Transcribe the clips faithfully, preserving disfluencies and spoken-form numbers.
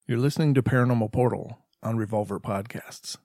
You're listening to Paranormal Portal on Revolver Podcasts.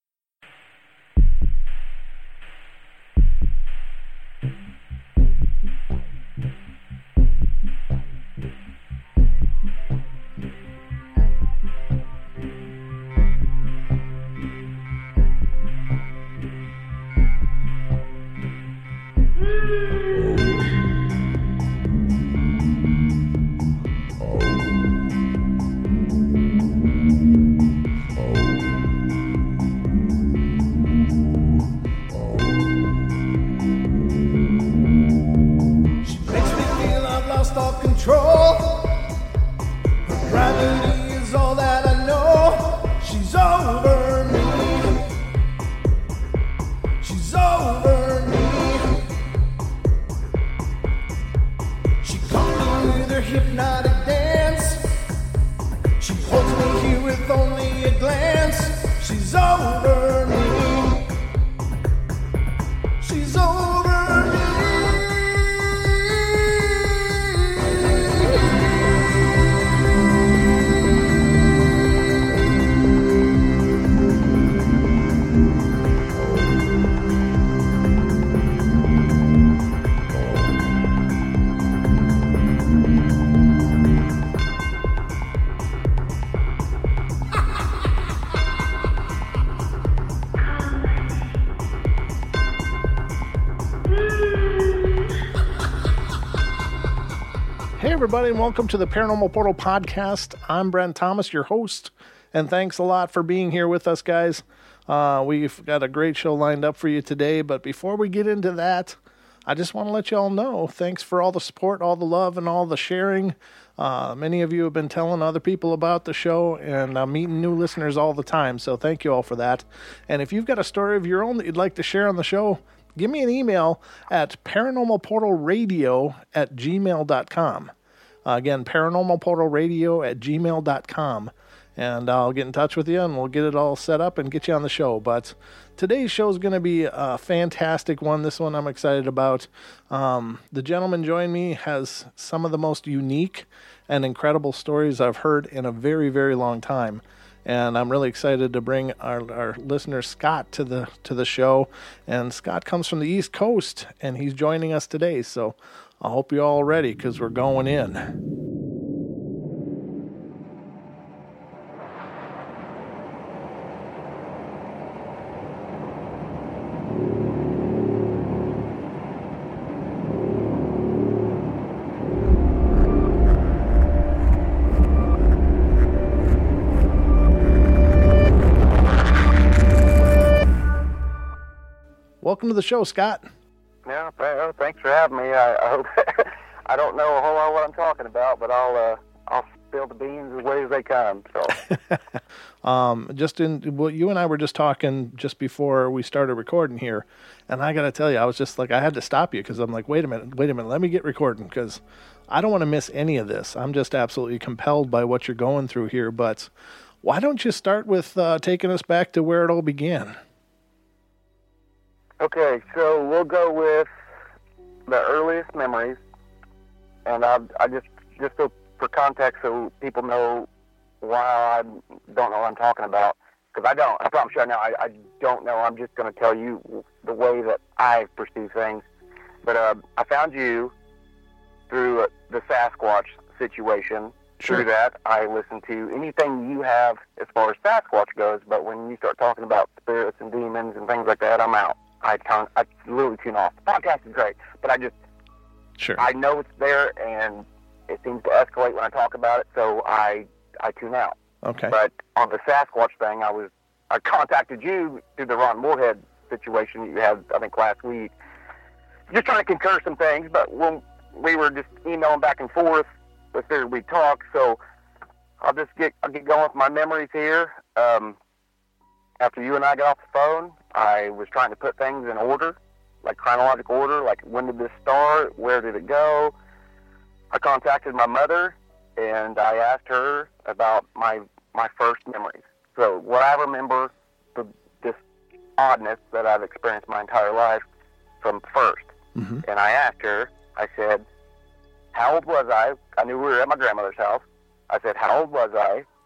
Hey everybody, and welcome to the Paranormal Portal Podcast. I'm Brent Thomas, your host, and thanks a lot for being here with us, guys. Uh, we've got a great show lined up for you today, but before we get into that, I just want to let you all know, thanks for all the support, all the love, and all the sharing. Uh, many of you have been telling other people about the show, and I'm meeting new listeners all the time, so thank you all for that. And if you've got a story of your own that you'd like to share on the show, give me an email at paranormalportalradio at gmail dot com. Uh, again, paranormalportalradio at gmail dot com. And I'll get in touch with you, and we'll get it all set up and get you on the show. But today's show is going to be a fantastic one. This one I'm excited about. Um, the gentleman joining me has some of the most unique and incredible stories I've heard in a very, very long time. And I'm really excited to bring our, our listener Scott to the to the show. And Scott comes from the East Coast, and he's joining us today. So I hope you're all ready, because we're going in. Welcome to the show, Scott. Yeah, well, thanks for having me. I, I hope I don't know a whole lot what I'm talking about, but I'll uh, I'll spill the beans as way as they come. So, um, just in well, you and I were just talking just before we started recording here, and I got to tell you, I was just like, I had to stop you because I'm like, wait a minute, wait a minute, let me get recording because I don't want to miss any of this. I'm just absolutely compelled by what you're going through here. But why don't you start with uh, taking us back to where it all began? Okay, so we'll go with the earliest memories, and I, I just, just so for context, so people know why I don't know what I'm talking about, because I don't. I promise you now, I, I don't know. I'm just going to tell you the way that I perceive things. But uh, I found you through uh, the Sasquatch situation. Sure. Through that, I listen to anything you have as far as Sasquatch goes, but when you start talking about spirits and demons and things like that, I'm out. I can't, I literally tune off. The podcast is great, but I just, sure. I know it's there, and it seems to escalate when I talk about it, so I, I tune out. Okay. But on the Sasquatch thing, I was, I contacted you through the Ron Moorhead situation that you had, I think, last week, just trying to concur some things, but when we were just emailing back and forth, I figured we'd talk, so I'll just get, I'll get going with my memories here. Um, after you and I got off the phone, I was trying to put things in order, like chronological order, like when did this start, where did it go. I contacted my mother, and I asked her about my my first memories. So what I remember, the, this oddness that I've experienced my entire life from first. Mm-hmm. And I asked her, I said, how old was I? I knew we were at my grandmother's house. I said, how old was I?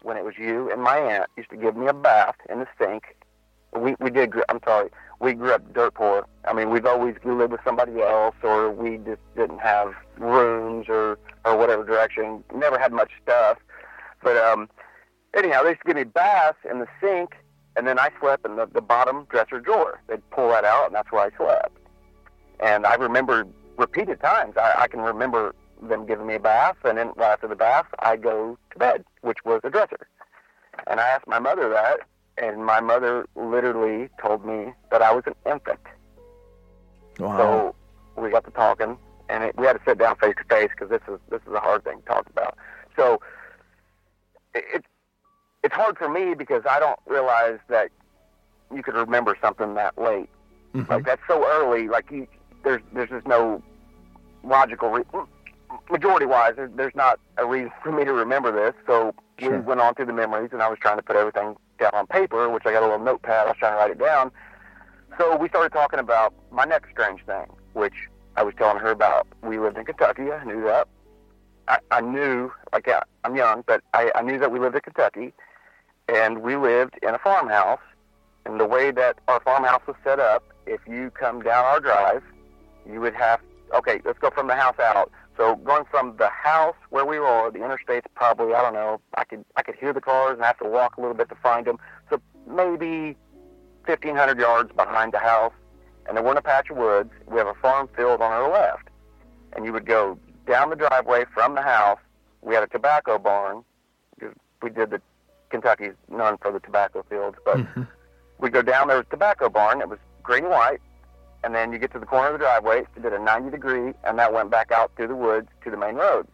when it was you and my aunt used to give me a bath in the sink. We we did. I'm sorry. We grew up dirt poor. I mean, we've always we lived with somebody else, or we just didn't have rooms, or or whatever direction. Never had much stuff. But um, anyhow, they used to give me baths in the sink, and then I slept in the, the bottom dresser drawer. They'd pull that out, and that's where I slept. And I remember repeated times. I, I can remember them giving me a bath, and then right after the bath, I go to bed, which was the dresser. And I asked my mother that, and my mother literally told me that I was an infant. Wow. So we got to talking, and it, we had to sit down face to face because this is this is a hard thing to talk about. So it, it it's hard for me because I don't realize that you could remember something that late. Mm-hmm. Like that's so early. Like you, there's there's just no logical re- majority wise. There, there's not a reason for me to remember this. So Sure. we went on through the memories, and I was trying to put everything down on paper, which I got a little notepad. I was trying to write it down. So we started talking about my next strange thing, which I was telling her about. We lived in Kentucky. I knew that. I, I knew, like, yeah, I'm young, but I, I knew that we lived in Kentucky, and we lived in a farmhouse. And the way that our farmhouse was set up, if you come down our drive, you would have, okay, let's go from the house out. So going from the house where we were, the interstate's probably, I don't know, I could I could hear the cars and I have to walk a little bit to find them. So maybe fifteen hundred yards behind the house, and then we're in a patch of woods. We have a farm field on our left. And you would go down the driveway from the house. We had a tobacco barn. We did the Kentucky's known for the tobacco fields, but Mm-hmm. we'd go down, there was a tobacco barn. It was green and white. And then you get to the corner of the driveway, you did a ninety degree, and that went back out through the woods to the main road.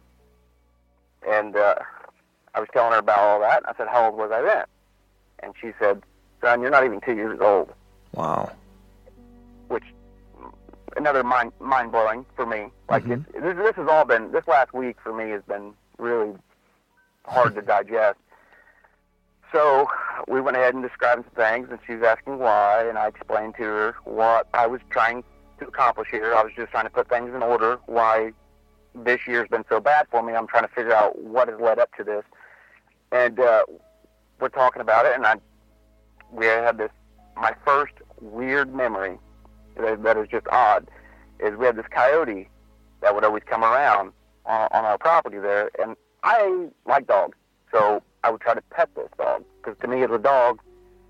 And uh, I was telling her about all that, and I said, how old was I then? And she said, son, you're not even two years old. Wow. Which, another mind, mind-blowing for me. Like, Mm-hmm. it's, this, this has all been, this last week for me has been really hard to digest. So we went ahead and described some things, and she was asking why, and I explained to her what I was trying to accomplish here. I was just trying to put things in order, why this year's been so bad for me. I'm trying to figure out what has led up to this. And uh, we're talking about it, and I we had this, my first weird memory that, that is just odd, is we had this coyote that would always come around on, on our property there, and I like dogs, so I would try to pet this dog, because to me it was a dog.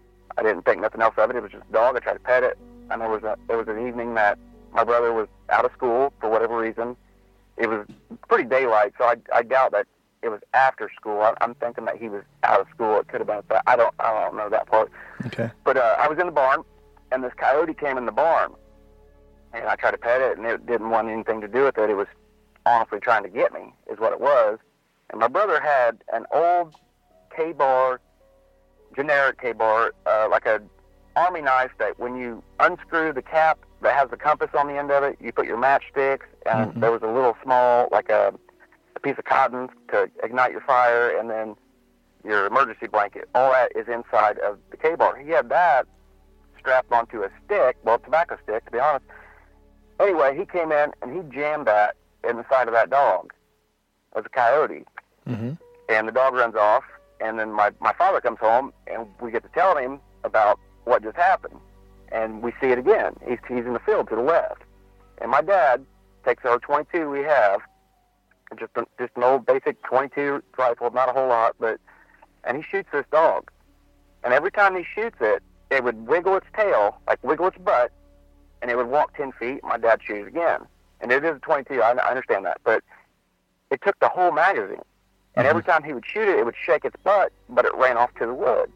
I didn't think nothing else of it. It was just a dog. I tried to pet it, and there was a there was an evening that my brother was out of school for whatever reason. It was pretty daylight, so I, I doubt that it was after school. I, I'm thinking that he was out of school. It could have been, but I don't I don't know that part. Okay. But uh, I was in the barn, and this coyote came in the barn, and I tried to pet it, and it didn't want anything to do with it. It was honestly trying to get me, is what it was. And my brother had an old K-bar, generic K-bar, uh, like a army knife that when you unscrew the cap that has the compass on the end of it, you put your matchsticks, and Mm-hmm. there was a little small, like a, a piece of cotton to ignite your fire, and then your emergency blanket. All that is inside of the K-bar. He had that strapped onto a stick, well, a tobacco stick, to be honest. Anyway, he came in, and he jammed that in the side of that dog. It was a coyote. Mm-hmm. And the dog runs off, and then my, my father comes home, and we get to tell him about what just happened. And we see it again. He's, he's in the field to the left. And my dad takes our twenty-two we have, just, a, just an old basic twenty-two rifle, not a whole lot, but, and he shoots this dog. And every time he shoots it, it would wiggle its tail, like wiggle its butt, and it would walk ten feet. My dad shoots again. And it is a twenty-two, I, I understand that, but it took the whole magazine. And every time he would shoot it, it would shake its butt, but it ran off to the woods.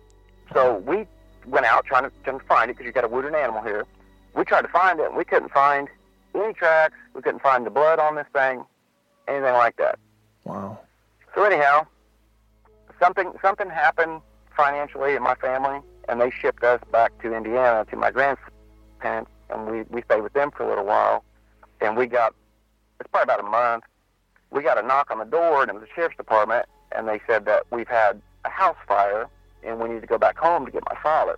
So we went out trying to, trying to find it, because you got a wounded animal here. We tried to find it, and we couldn't find any tracks. We couldn't find the blood on this thing, anything like that. Wow. So anyhow, something something happened financially in my family, and they shipped us back to Indiana to my grandparents, and we, we stayed with them for a little while. And we got, it's probably about a month, we got a knock on the door, and it was the sheriff's department, and they said that we've had a house fire, and we need to go back home to get my father.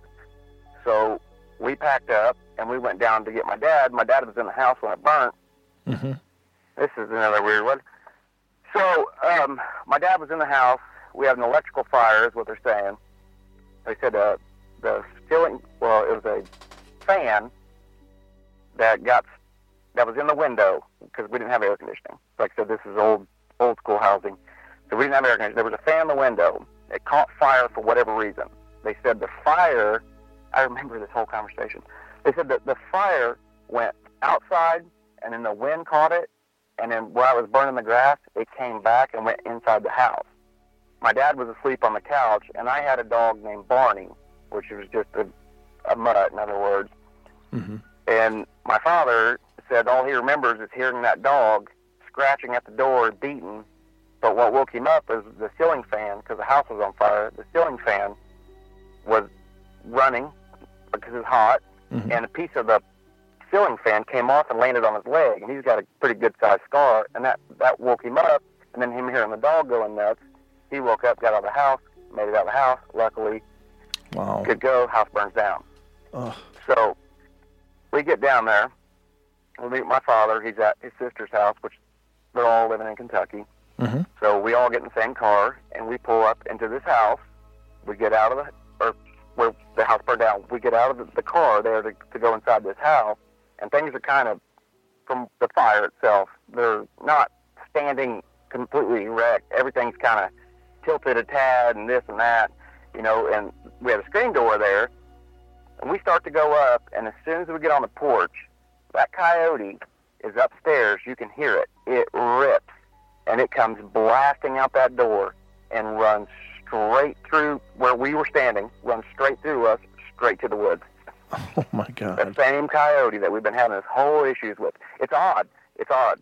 So we packed up, and we went down to get my dad. My dad was in the house when it burnt. Mm-hmm. This is another weird one. So um, my dad was in the house, we have an electrical fire, is what they're saying. They said uh, the ceiling, well, it was a fan that got that was in the window because we didn't have air conditioning. Like I said, this is old old school housing, so we didn't have air conditioning. There was a fan in the window. It caught fire for whatever reason. They said the fire. I remember this whole conversation. They said that the fire went outside, and then the wind caught it, and then where I was burning the grass, it came back and went inside the house. My dad was asleep on the couch, and I had a dog named Barney, which was just a, a mutt, in other words. Mm-hmm. And my father said all he remembers is hearing that dog scratching at the door, beating. But what woke him up is the ceiling fan, because the house was on fire. The ceiling fan was running because it was hot, mm-hmm. and a piece of the ceiling fan came off and landed on his leg, and he's got a pretty good-sized scar, and that, that woke him up. And then him hearing the dog going nuts, he woke up, got out of the house, made it out of the house. Luckily, wow. Good go. House burns down. Ugh. So we get down there. We meet my father. He's at his sister's house, which they're all living in Kentucky. Mm-hmm. So we all get in the same car, and we pull up into this house. We get out of the, or where the house burned down, we get out of the, the car there to, to go inside this house, and things are kind of, from the fire itself, they're not standing completely erect. Everything's kind of tilted a tad and this and that, you know, and we have a screen door there, and we start to go up, and as soon as we get on the porch, that coyote is upstairs. You can hear it. It rips, and it comes blasting out that door and runs straight through where we were standing, runs straight through us, straight to the woods. Oh, my God. The same coyote that we've been having this whole issues with. It's odd. It's odd.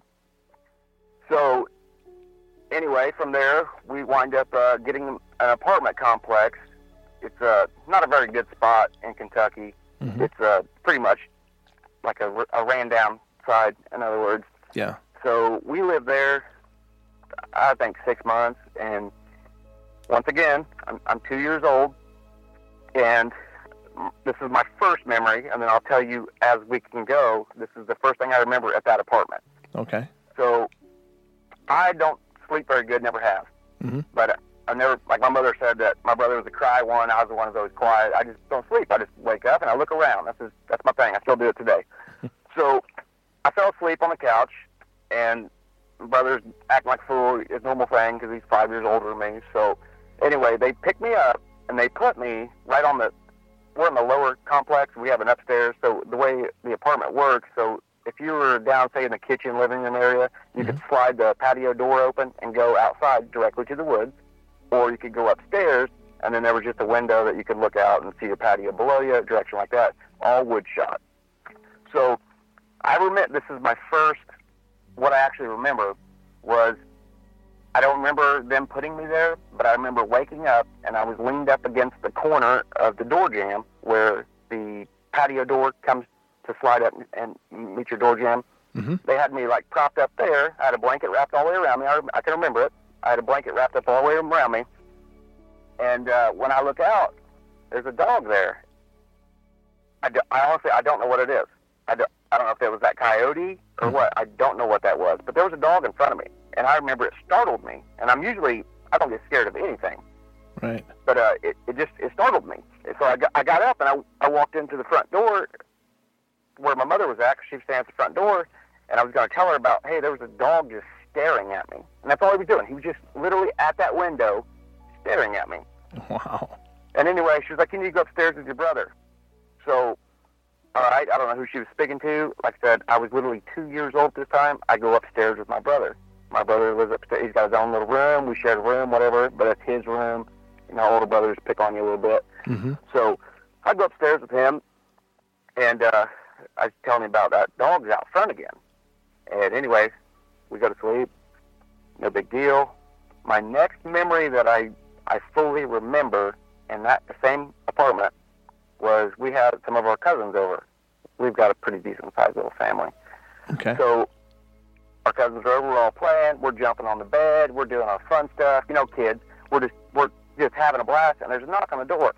So, anyway, from there, we wind up uh, getting an apartment complex. It's uh, not a very good spot in Kentucky. Mm-hmm. It's uh, pretty much like a, a ran-down side, in other words. Yeah. So we lived there, I think, six months, and once again, I'm, I'm two years old, and this is my first memory, and then I'll tell you as we can go, this is the first thing I remember at that apartment. Okay. So I don't sleep very good, never have. Mm-hmm. But I never, like my mother said that my brother was a cry one, I was the one who's always quiet. I just don't sleep. I just wake up and I look around. That's just, that's my thing. I still do it today. So I fell asleep on the couch, and my brother's acting like a fool, his normal thing, because he's five years older than me. So anyway, they picked me up, and they put me right on the, we're in the lower complex. We have an upstairs. So the way the apartment works, so if you were down, say, in the kitchen, living room area, you mm-hmm. could slide the patio door open and go outside directly to the woods, or you could go upstairs, and then there was just a window that you could look out and see your patio below you, direction like that, all wood shot. So I remember, this is my first, what I actually remember was, I don't remember them putting me there, but I remember waking up, and I was leaned up against the corner of the door jamb where the patio door comes to slide up and meet your door jamb. Mm-hmm. They had me, like, propped up there. I had a blanket wrapped all the way around me. I, I can remember it. I had a blanket wrapped up all the way around me. And uh, when I look out, there's a dog there. I, do, I honestly, I don't know what it is. I, do, I don't know if it was that coyote or what. I don't know what that was. But there was a dog in front of me. And I remember it startled me. And I'm usually, I don't get scared of anything. Right. But uh, it, it just, it startled me. And so I got, I got up and I, I walked into the front door where my mother was at, because she was standing at the front door. And I was going to tell her about, hey, there was a dog just staring at me. And that's all he was doing. He was just literally at that window staring at me. Wow. And anyway, she was like, you need to go upstairs with your brother. So, all right, I don't know who she was speaking to. Like I said, I was literally two years old at this time. I go upstairs with my brother. My brother lives upstairs. He's got his own little room. We share a room, whatever, but it's his room. You know, older brothers pick on you a little bit. Mm-hmm. So I go upstairs with him, and uh, I was telling him about that dog's out front again. And anyway, we go to sleep. No big deal. My next memory that I, I fully remember in that same apartment was we had some of our cousins over. We've got a pretty decent-sized little family. Okay. So our cousins are over. We're all playing. We're jumping on the bed. We're doing our fun stuff. You know, kids. We're just we're just having a blast, and there's a knock on the door.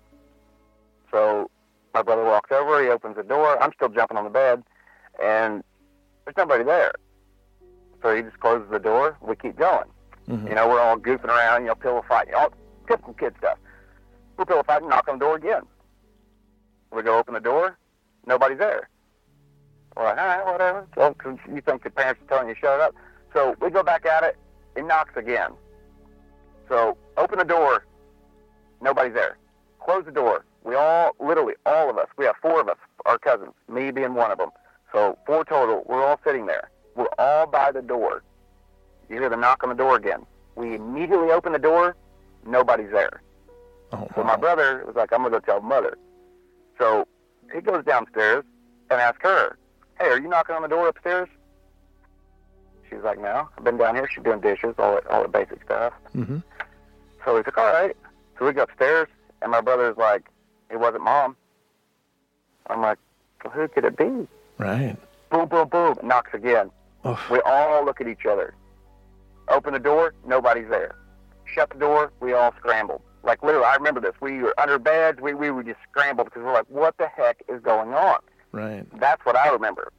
So my brother walks over. He opens the door. I'm still jumping on the bed, and there's nobody there. So he just closes the door. We keep going. Mm-hmm. You know, we're all goofing around, you know, pillow fighting. All, typical kid stuff. We're pillow fighting, knock on the door again. We go open the door, nobody's there. We're like, all right, whatever. So, you think the parents are telling you to shut up. So we go back at it, it knocks again. So open the door, nobody's there. Close the door. We all, literally all of us, we have four of us, our cousins, me being one of them. So four total, we're all sitting there. We're all by the door. You hear the knock on the door again. We immediately open the door, nobody's there. Oh, so wow. my brother was like, I'm going to go tell mother. So he goes downstairs and asks her, hey, are you knocking on the door upstairs? She's like, no, I've been down here. She's doing dishes, all that, all the basic stuff. Mm-hmm. So he's like, all right. So we go upstairs, and my brother's like, it wasn't Mom. I'm like, well, who could it be? Right. Boom, boom, boom. It knocks again. Oof. We all look at each other. Open the door, nobody's there. Shut the door, we all scrambled. Like, literally, I remember this. We were under beds. We, we were just scrambled because we're like, what the heck is going on? Right. That's what I remember.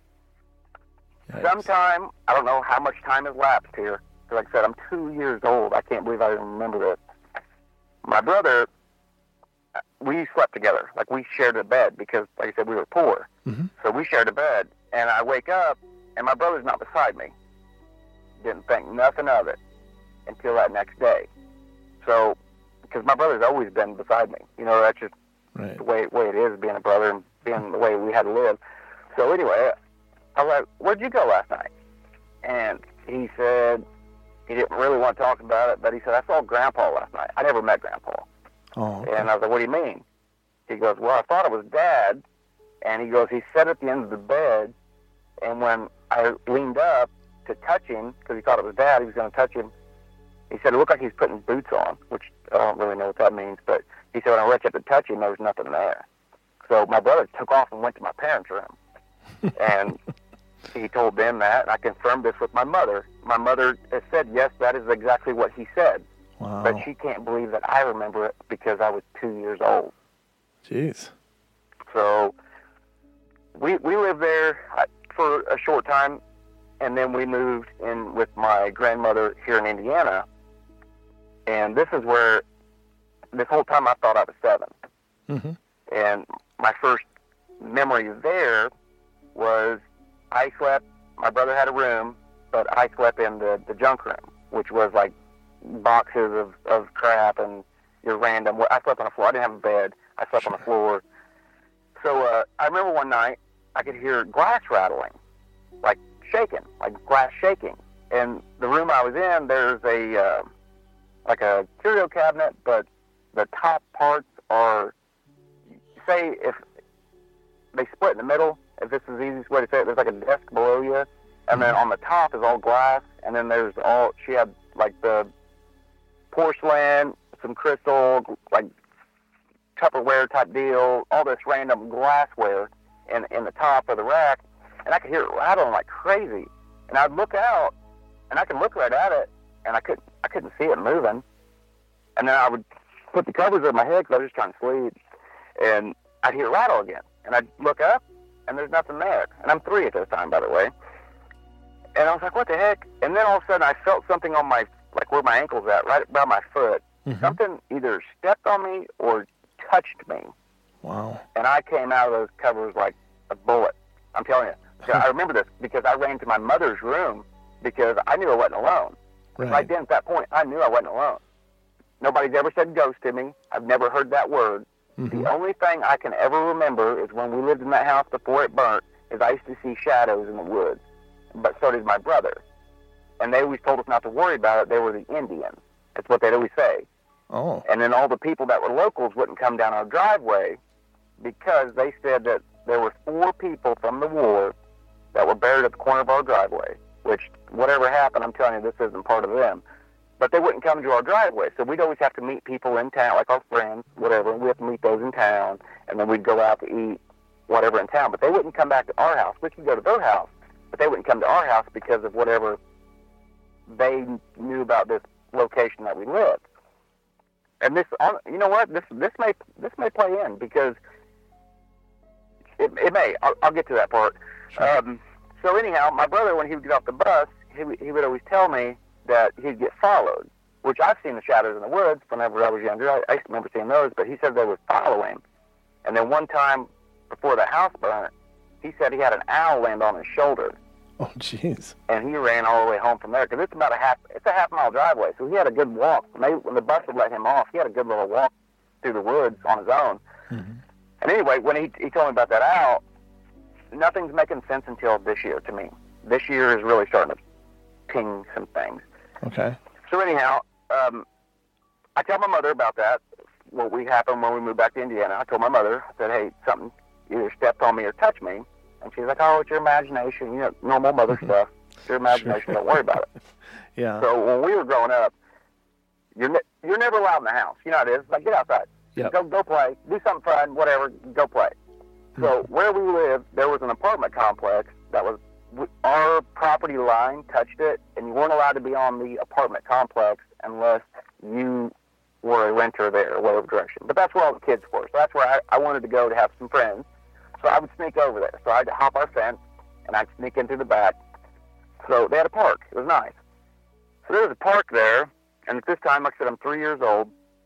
Yikes. Sometime, I don't know how much time has lapsed here. Like I said, I'm two years old. I can't believe I even remember this. My brother, we slept together. Like, we shared a bed because, like I said, we were poor. Mm-hmm. So we shared a bed. And I wake up, and my brother's not beside me. Didn't think nothing of it until that next day. So, because my brother's always been beside me. You know, that's just right. the way, way it is, being a brother and being the way we had to live. So anyway, I was like, where'd you go last night? And he said he didn't really want to talk about it, but he said, I saw Grandpa last night. I never met Grandpa. Oh, okay. And I was like, what do you mean? He goes, well, I thought it was Dad. And he goes, he sat at the end of the bed, and when I leaned up to touch him, because he thought it was Dad, he was going to touch him, he said it looked like he was putting boots on, which I don't really know what that means, but he said when I reached up to touch him, there was nothing there. So my brother took off and went to my parents' room. And he told them that, and I confirmed this with my mother. My mother has said, yes, that is exactly what he said. Wow. But she can't believe that I remember it because I was two years old. Jeez. So we we lived there for a short time, and then we moved in with my grandmother here in Indiana. And this is where, this whole time I thought I was seven. Mm-hmm. And my first memory there was I slept, my brother had a room, but I slept in the, the junk room, which was like boxes of, of crap and your random, I slept on the floor. I didn't have a bed. I slept on the floor. So uh, I remember one night I could hear glass rattling, like shaking, like glass shaking. And the room I was in, there's a, uh, like a curio cabinet, but the top parts are, say if they split in the middle, if this is the easiest way to say it, there's like a desk below you, and then on the top is all glass, and then there's all, she had like the porcelain, some crystal, like Tupperware type deal, all this random glassware in, in the top of the rack, and I could hear it rattling like crazy. And I'd look out, and I could look right at it, and I couldn't, I couldn't see it moving. And then I would put the covers over my head because I was just trying to sleep, and I'd hear it rattle again. And I'd look up, and there's nothing there. And I'm three at this time, by the way. And I was like, what the heck? And then all of a sudden, I felt something on my, like where my ankle's at, right about my foot. Mm-hmm. Something either stepped on me or touched me. Wow. And I came out of those covers like a bullet. I'm telling you. So I remember this because I ran to my mother's room because I knew I wasn't alone. Right. Right then, at that point, I knew I wasn't alone. Nobody's ever said ghost to me. I've never heard that word. Mm-hmm. The only thing I can ever remember is when we lived in that house before it burnt, is I used to see shadows in the woods. But so did my brother. And they always told us not to worry about it. They were the Indians. That's what they'd always say. Oh. And then all the people that were locals wouldn't come down our driveway because they said that there were four people from the war that were buried at the corner of our driveway, which whatever happened, I'm telling you, this isn't part of them. But they wouldn't come to our driveway, so we'd always have to meet people in town, like our friends, whatever, and we have to meet those in town, and then we'd go out to eat whatever in town. But they wouldn't come back to our house. We could go to their house, but they wouldn't come to our house because of whatever they knew about this location that we lived. And this, you know what? This this may this may play in because it, it may. I'll, I'll get to that part. Sure. Um, so anyhow, my brother, when he would get off the bus, he he would always tell me that he'd get followed. which I've seen the shadows in the woods whenever I was younger. I, I remember seeing those, but he said they would follow him. And then one time before the house burnt, he said he had an owl land on his shoulder. Oh, jeez. And he ran all the way home from there because it's about a half, it's a half mile driveway. So he had a good walk. When, they, when the bus would let him off, he had a good little walk through the woods on his own. Mm-hmm. And anyway, when he, he told me about that owl, nothing's making sense until this year to me. This year is really starting to ping some things. Okay. So anyhow, um, I tell my mother about that, what we happened when we moved back to Indiana. I told my mother, I said, hey, something either stepped on me or touched me. And she's like, oh, it's your imagination, you know, normal mother stuff. It's your imagination, Sure. Don't worry about it. Yeah. So when we were growing up, you're ne- you're never allowed in the house. You know how it is. Like, get outside. Yep. Go go play. Do something fun, whatever. Go play. So where we lived, there was an apartment complex that was, our property line touched it, and you weren't allowed to be on the apartment complex unless you were a renter there, or whatever direction. But that's where all the kids were. So that's where I, I wanted to go to have some friends. So I would sneak over there. So I had to hop our fence, and I'd sneak in through the back. So they had a park. It was nice. So there was a park there, and at this time, like I said, I'm three years old.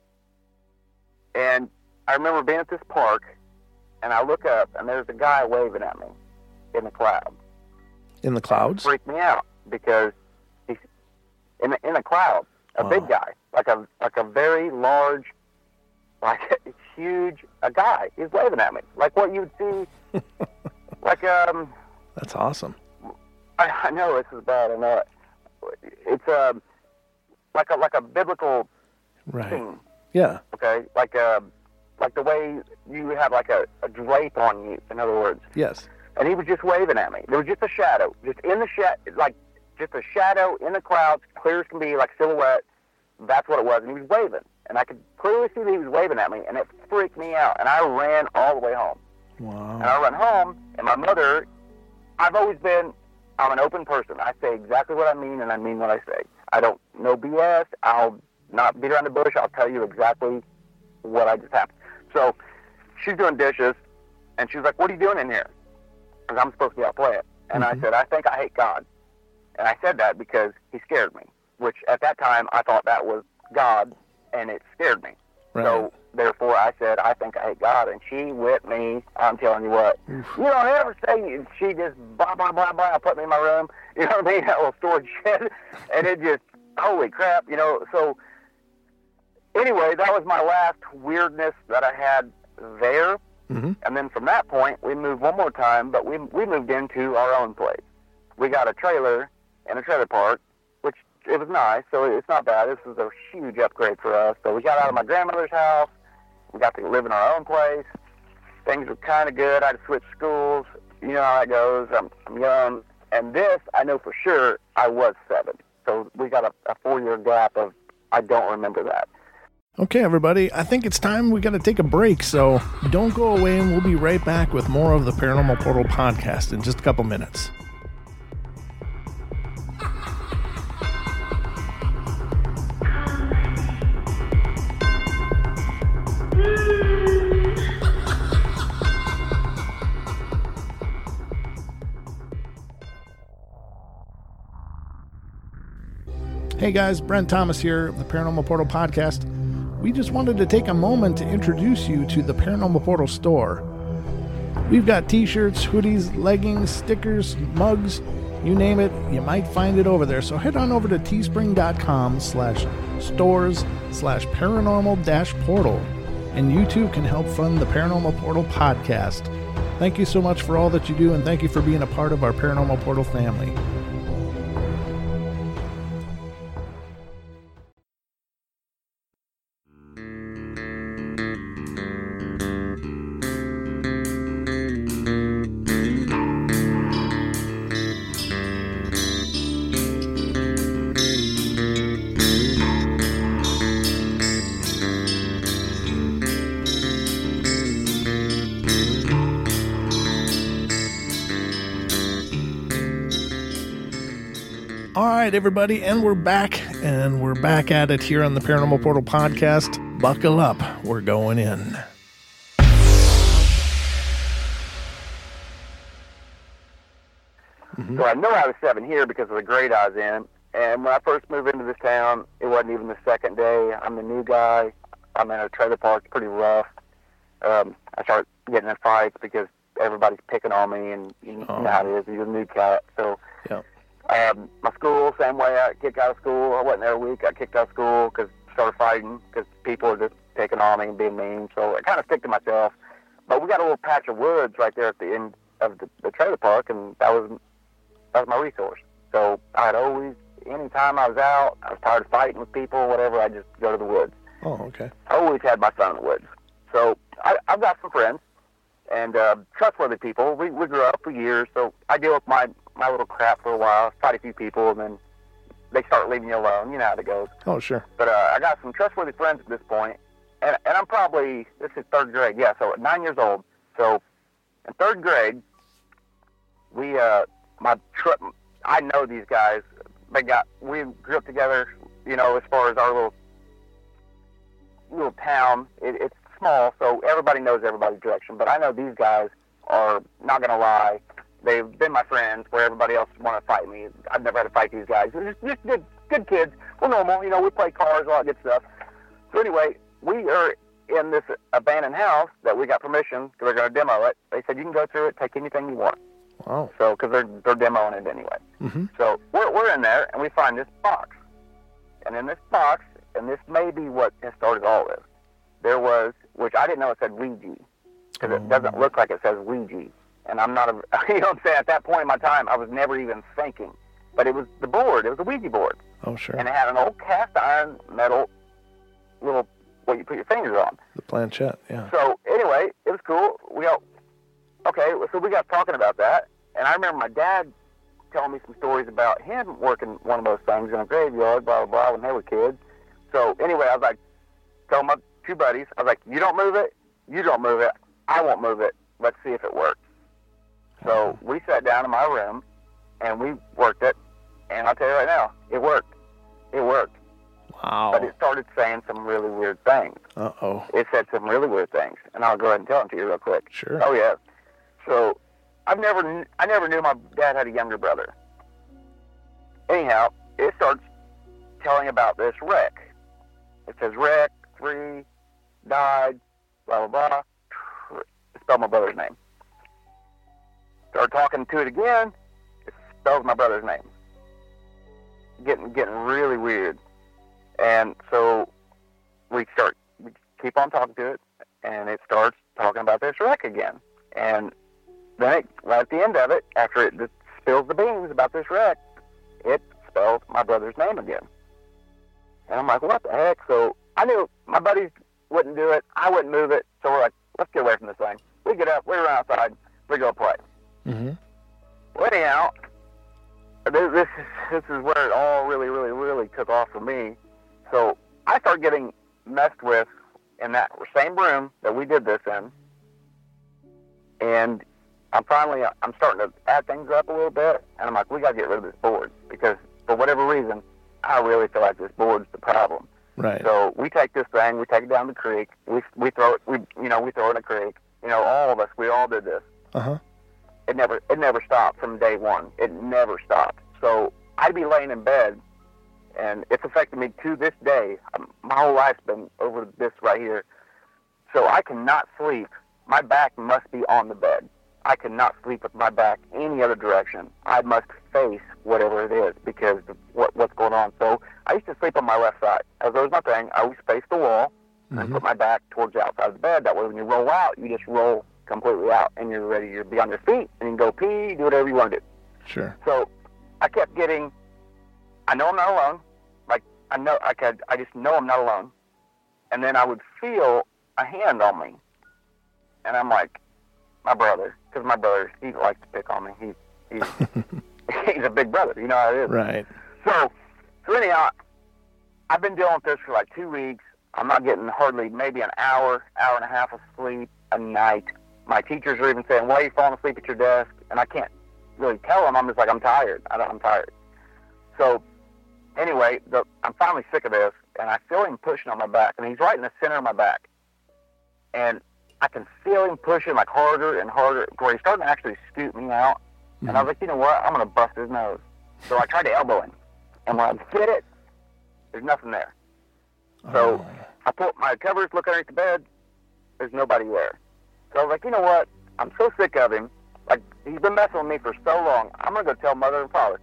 And I remember being at this park, and I look up, and there's a guy waving at me in the clouds. In the clouds? It freaked me out because he's in the, in the clouds, a Wow. big guy, like a like a very large, like a huge a guy. He's waving at me, like what you would see, like um. That's awesome. I, I know this is bad. I know it. It's um like a like a biblical Right. scene. Yeah. Okay, like a like the way you have like a, a drape on you. In other words. Yes. And he was just waving at me. There was just a shadow, just in the shadow, like just a shadow in the clouds, clear as can be, like silhouette. That's what it was. And he was waving. And I could clearly see that he was waving at me, and it freaked me out. And I ran all the way home. Wow. And I ran home, and my mother, I've always been, I'm an open person. I say exactly what I mean, and I mean what I say. I don't know B S. I'll not beat around the bush. I'll tell you exactly what I just happened. So she's doing dishes, and she was like, what are you doing in here? Because I'm supposed to be out playing. And Mm-hmm. I said, I think I hate God. And I said that because he scared me, which at that time I thought that was God, and it scared me. Right. So therefore I said, I think I hate God. And she whipped me. I'm telling you what. Oof. You don't ever say, she just blah, blah, blah, blah, put me in my room. You know what I mean? That little storage shed. And it just, holy crap, you know. So anyway, that was my last weirdness that I had there. Mm-hmm. And then from that point, we moved one more time, but we we moved into our own place. We got a trailer in a trailer park, which it was nice, so it's not bad. This was a huge upgrade for us. So we got out of my grandmother's house. We got to live in our own place. Things were kind of good. I had to switch schools. You know how that goes. I'm, I'm young. And this, I know for sure, I was seven. So we got a, a four-year gap of I don't remember that. Okay, everybody, I think it's time we got to take a break, so don't go away, and we'll be right back with more of the Paranormal Portal podcast in just a couple minutes. Hey guys, Brent Thomas here of the Paranormal Portal podcast. We just wanted to take a moment to introduce you to the Paranormal Portal store. We've got t-shirts, hoodies, leggings, stickers, mugs, you name it, you might find it over there. So head on over to teespring.com slash stores slash paranormal dash portal, and you too can help fund the Paranormal Portal podcast. Thank you so much for all that you do, and thank you for being a part of our Paranormal Portal family. All right, everybody, and we're back, and we're back at it here on the Paranormal Portal podcast. Buckle up, we're going in. Mm-hmm. So I know I was seven here because of the grade I was in, And when I first moved into this town, it wasn't even the second day. I'm the new guy. I'm in a trailer park. It's pretty rough. Um, I start getting in fights because everybody's picking on me, and you Oh. know how it is. You're a new cat. So Yeah. um, my school, same way. I got kicked out of school. I wasn't there a week. I got kicked out of school because I started fighting because people were just picking on me and being mean. So I kind of stick to myself. But we got a little patch of woods right there at the end of the, the trailer park, and that was that was my resource. So I'd always, anytime I was out, I was tired of fighting with people, whatever, I'd just go to the woods. Oh, okay. I always had my fun in the woods. So I, I've got some friends and uh, trustworthy people. We, we grew up for years, so I deal with my, my little crap for a while, fight a few people, and then they start leaving you alone. You know how it goes. Oh, sure. But uh, I got some trustworthy friends at this point, and, and I'm probably, this is third grade, yeah, so nine years old. So in third grade, we, uh, my trip, I know these guys. They got, we grew up together, you know, as far as our little little town. It, it's small, so everybody knows everybody's direction. But I know these guys are not going to lie. They've been my friends where everybody else want to fight me. I've never had to fight these guys. They're just, just good, good kids. We're normal. You know, we play cars, all that good stuff. So anyway, we are in this abandoned house that we got permission because they're going to demo it. They said, you can go through it, take anything you want. Wow. So, because they're, they're demoing it anyway. Mm-hmm. So we're, we're in there, and we find this box. And in this box, and this may be what has started all this, there was, which I didn't know it said Ouija, because Oh. it doesn't look like it says Ouija. And I'm not a, you know what I'm saying, at that point in my time, I was never even thinking. But it was the board, it was a Ouija board. Oh, sure. And it had an old cast iron metal little, what you put your fingers on. The planchette, yeah. So anyway, it was cool. We go, okay, so we got talking about that. And I remember my dad telling me some stories about him working one of those things in a graveyard, blah, blah, blah, when they were kids. So anyway, I was like, told my two buddies, I was like, you don't move it, you don't move it, I won't move it. Let's see if it works. So we sat down in my room, and we worked it. And I'll tell you right now, it worked. It worked. Wow. But it started saying some really weird things. Uh-oh. It said some really weird things. And I'll go ahead and tell them to you real quick. Sure. Oh, yeah. So I've never, kn- I never knew my dad had a younger brother. Anyhow, it starts telling about this wreck. It says wreck, three, died, blah, blah, blah. It spelled my brother's name. Start talking to it again. It spells my brother's name. Getting, getting really weird. And so we start, we keep on talking to it, and it starts talking about this wreck again. And then it, right at the end of it, after it just spills the beans about this wreck, it spells my brother's name again. And I'm like, what the heck? So I knew my buddies wouldn't do it. I wouldn't move it. So we're like, let's get away from this thing. We get up, we run outside, we go play. Mm-hmm. Well, anyhow, this, this, is, this is where it all really, really, really took off for me. So I started getting messed with in that same room that we did this in. And I'm finally, I'm starting to add things up a little bit. And I'm like, we got to get rid of this board. Because for whatever reason, I really feel like this board's the problem. Right. So we take this thing, we take it down the creek, we we throw it, we you know, we throw it in the creek. You know, all of us, we all did this. Uh-huh. It never, it never stopped from day one. It never stopped. So I'd be laying in bed, and it's affected me to this day. Um, my whole life's been over this right here. So I cannot sleep. My back must be on the bed. I cannot sleep with my back any other direction. I must face whatever it is because of what, what's going on. So I used to sleep on my left side. As that was my thing, I always face the wall and Mhm. put my back towards the outside of the bed. That way when you roll out, you just roll completely out and you're ready to be on your feet and you can go pee, do whatever you want to do. Sure. So I kept getting, I know I'm not alone. Like, I know, I could, I just know I'm not alone. And then I would feel a hand on me. And I'm like, my brother, because my brother, he likes to pick on me. He, he's, he's a big brother, you know how it is. Right. So, so anyhow, I've been dealing with this for like two weeks. I'm not getting hardly maybe an hour, hour and a half of sleep a night. My teachers are even saying, why are you falling asleep at your desk? And I can't really tell them. I'm just like, I'm tired. I don't, I'm tired. So anyway, the, I'm finally sick of this, and I feel him pushing on my back, and he's right in the center of my back. And I can feel him pushing like harder and harder, where he's starting to actually scoot me out. Mm-hmm. And I was like, you know what? I'm going to bust his nose. So I tried to elbow him. And when I get it, there's nothing there. So Oh. I put my covers, look underneath the bed. There's nobody there. So I was like, you know what? I'm so sick of him. Like, he's been messing with me for so long. I'm going to go tell mother and father.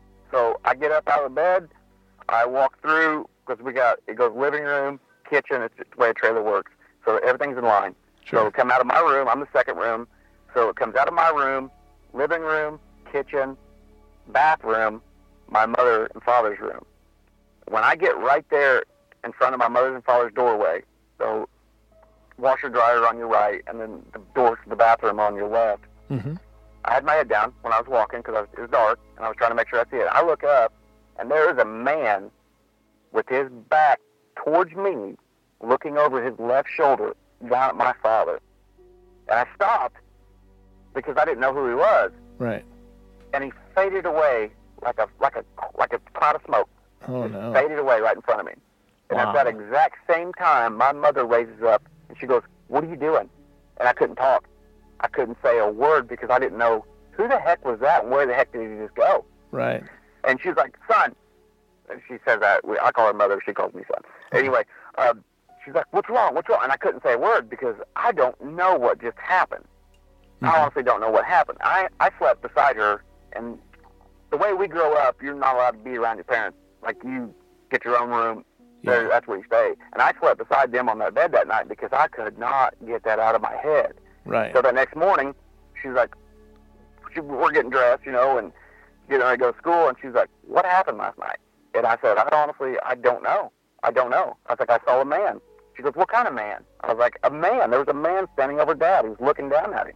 So I get up out of the bed. I walk through, because we got, it goes living room, kitchen. It's the way a trailer works. So everything's in line. Sure. So it come out of my room. I'm the second room. So it comes out of my room, living room, kitchen, bathroom, my mother and father's room. When I get right there in front of my mother and father's doorway, so washer dryer on your right, and then the door to the bathroom on your left, Mm-hmm. I had my head down when I was walking because it was dark, and I was trying to make sure I see it. I look up, and there is a man with his back towards me, looking over his left shoulder down at my father. And I stopped because I didn't know who he was, Right. and he faded away like a like a like a cloud of smoke. Oh, Just no. faded away right in front of me. And Wow. at that exact same time, my mother raises up, and she goes, "What are you doing?" And I couldn't talk. I couldn't say a word because I didn't know who the heck was that and where the heck did he just go. Right. And she's like, "Son," and she says that. We, I call her mother. She calls me son. Anyway, uh, she's like, "What's wrong? What's wrong?" And I couldn't say a word because I don't know what just happened. Mm-hmm. I honestly don't know what happened. I, I slept beside her, and the way we grow up, you're not allowed to be around your parents. Like, you get your own room. There, Yeah. that's where you stay. And I slept beside them on that bed that night because I could not get that out of my head. Right. So the next morning, she's like, she, we're getting dressed, you know, and getting ready to go to school, and she's like, "What happened last night?" And I said, I honestly, I don't know. I don't know. I was like, "I saw a man." She goes, "What kind of man?" I was like, "A man. There was a man standing over Dad. He was looking down at him."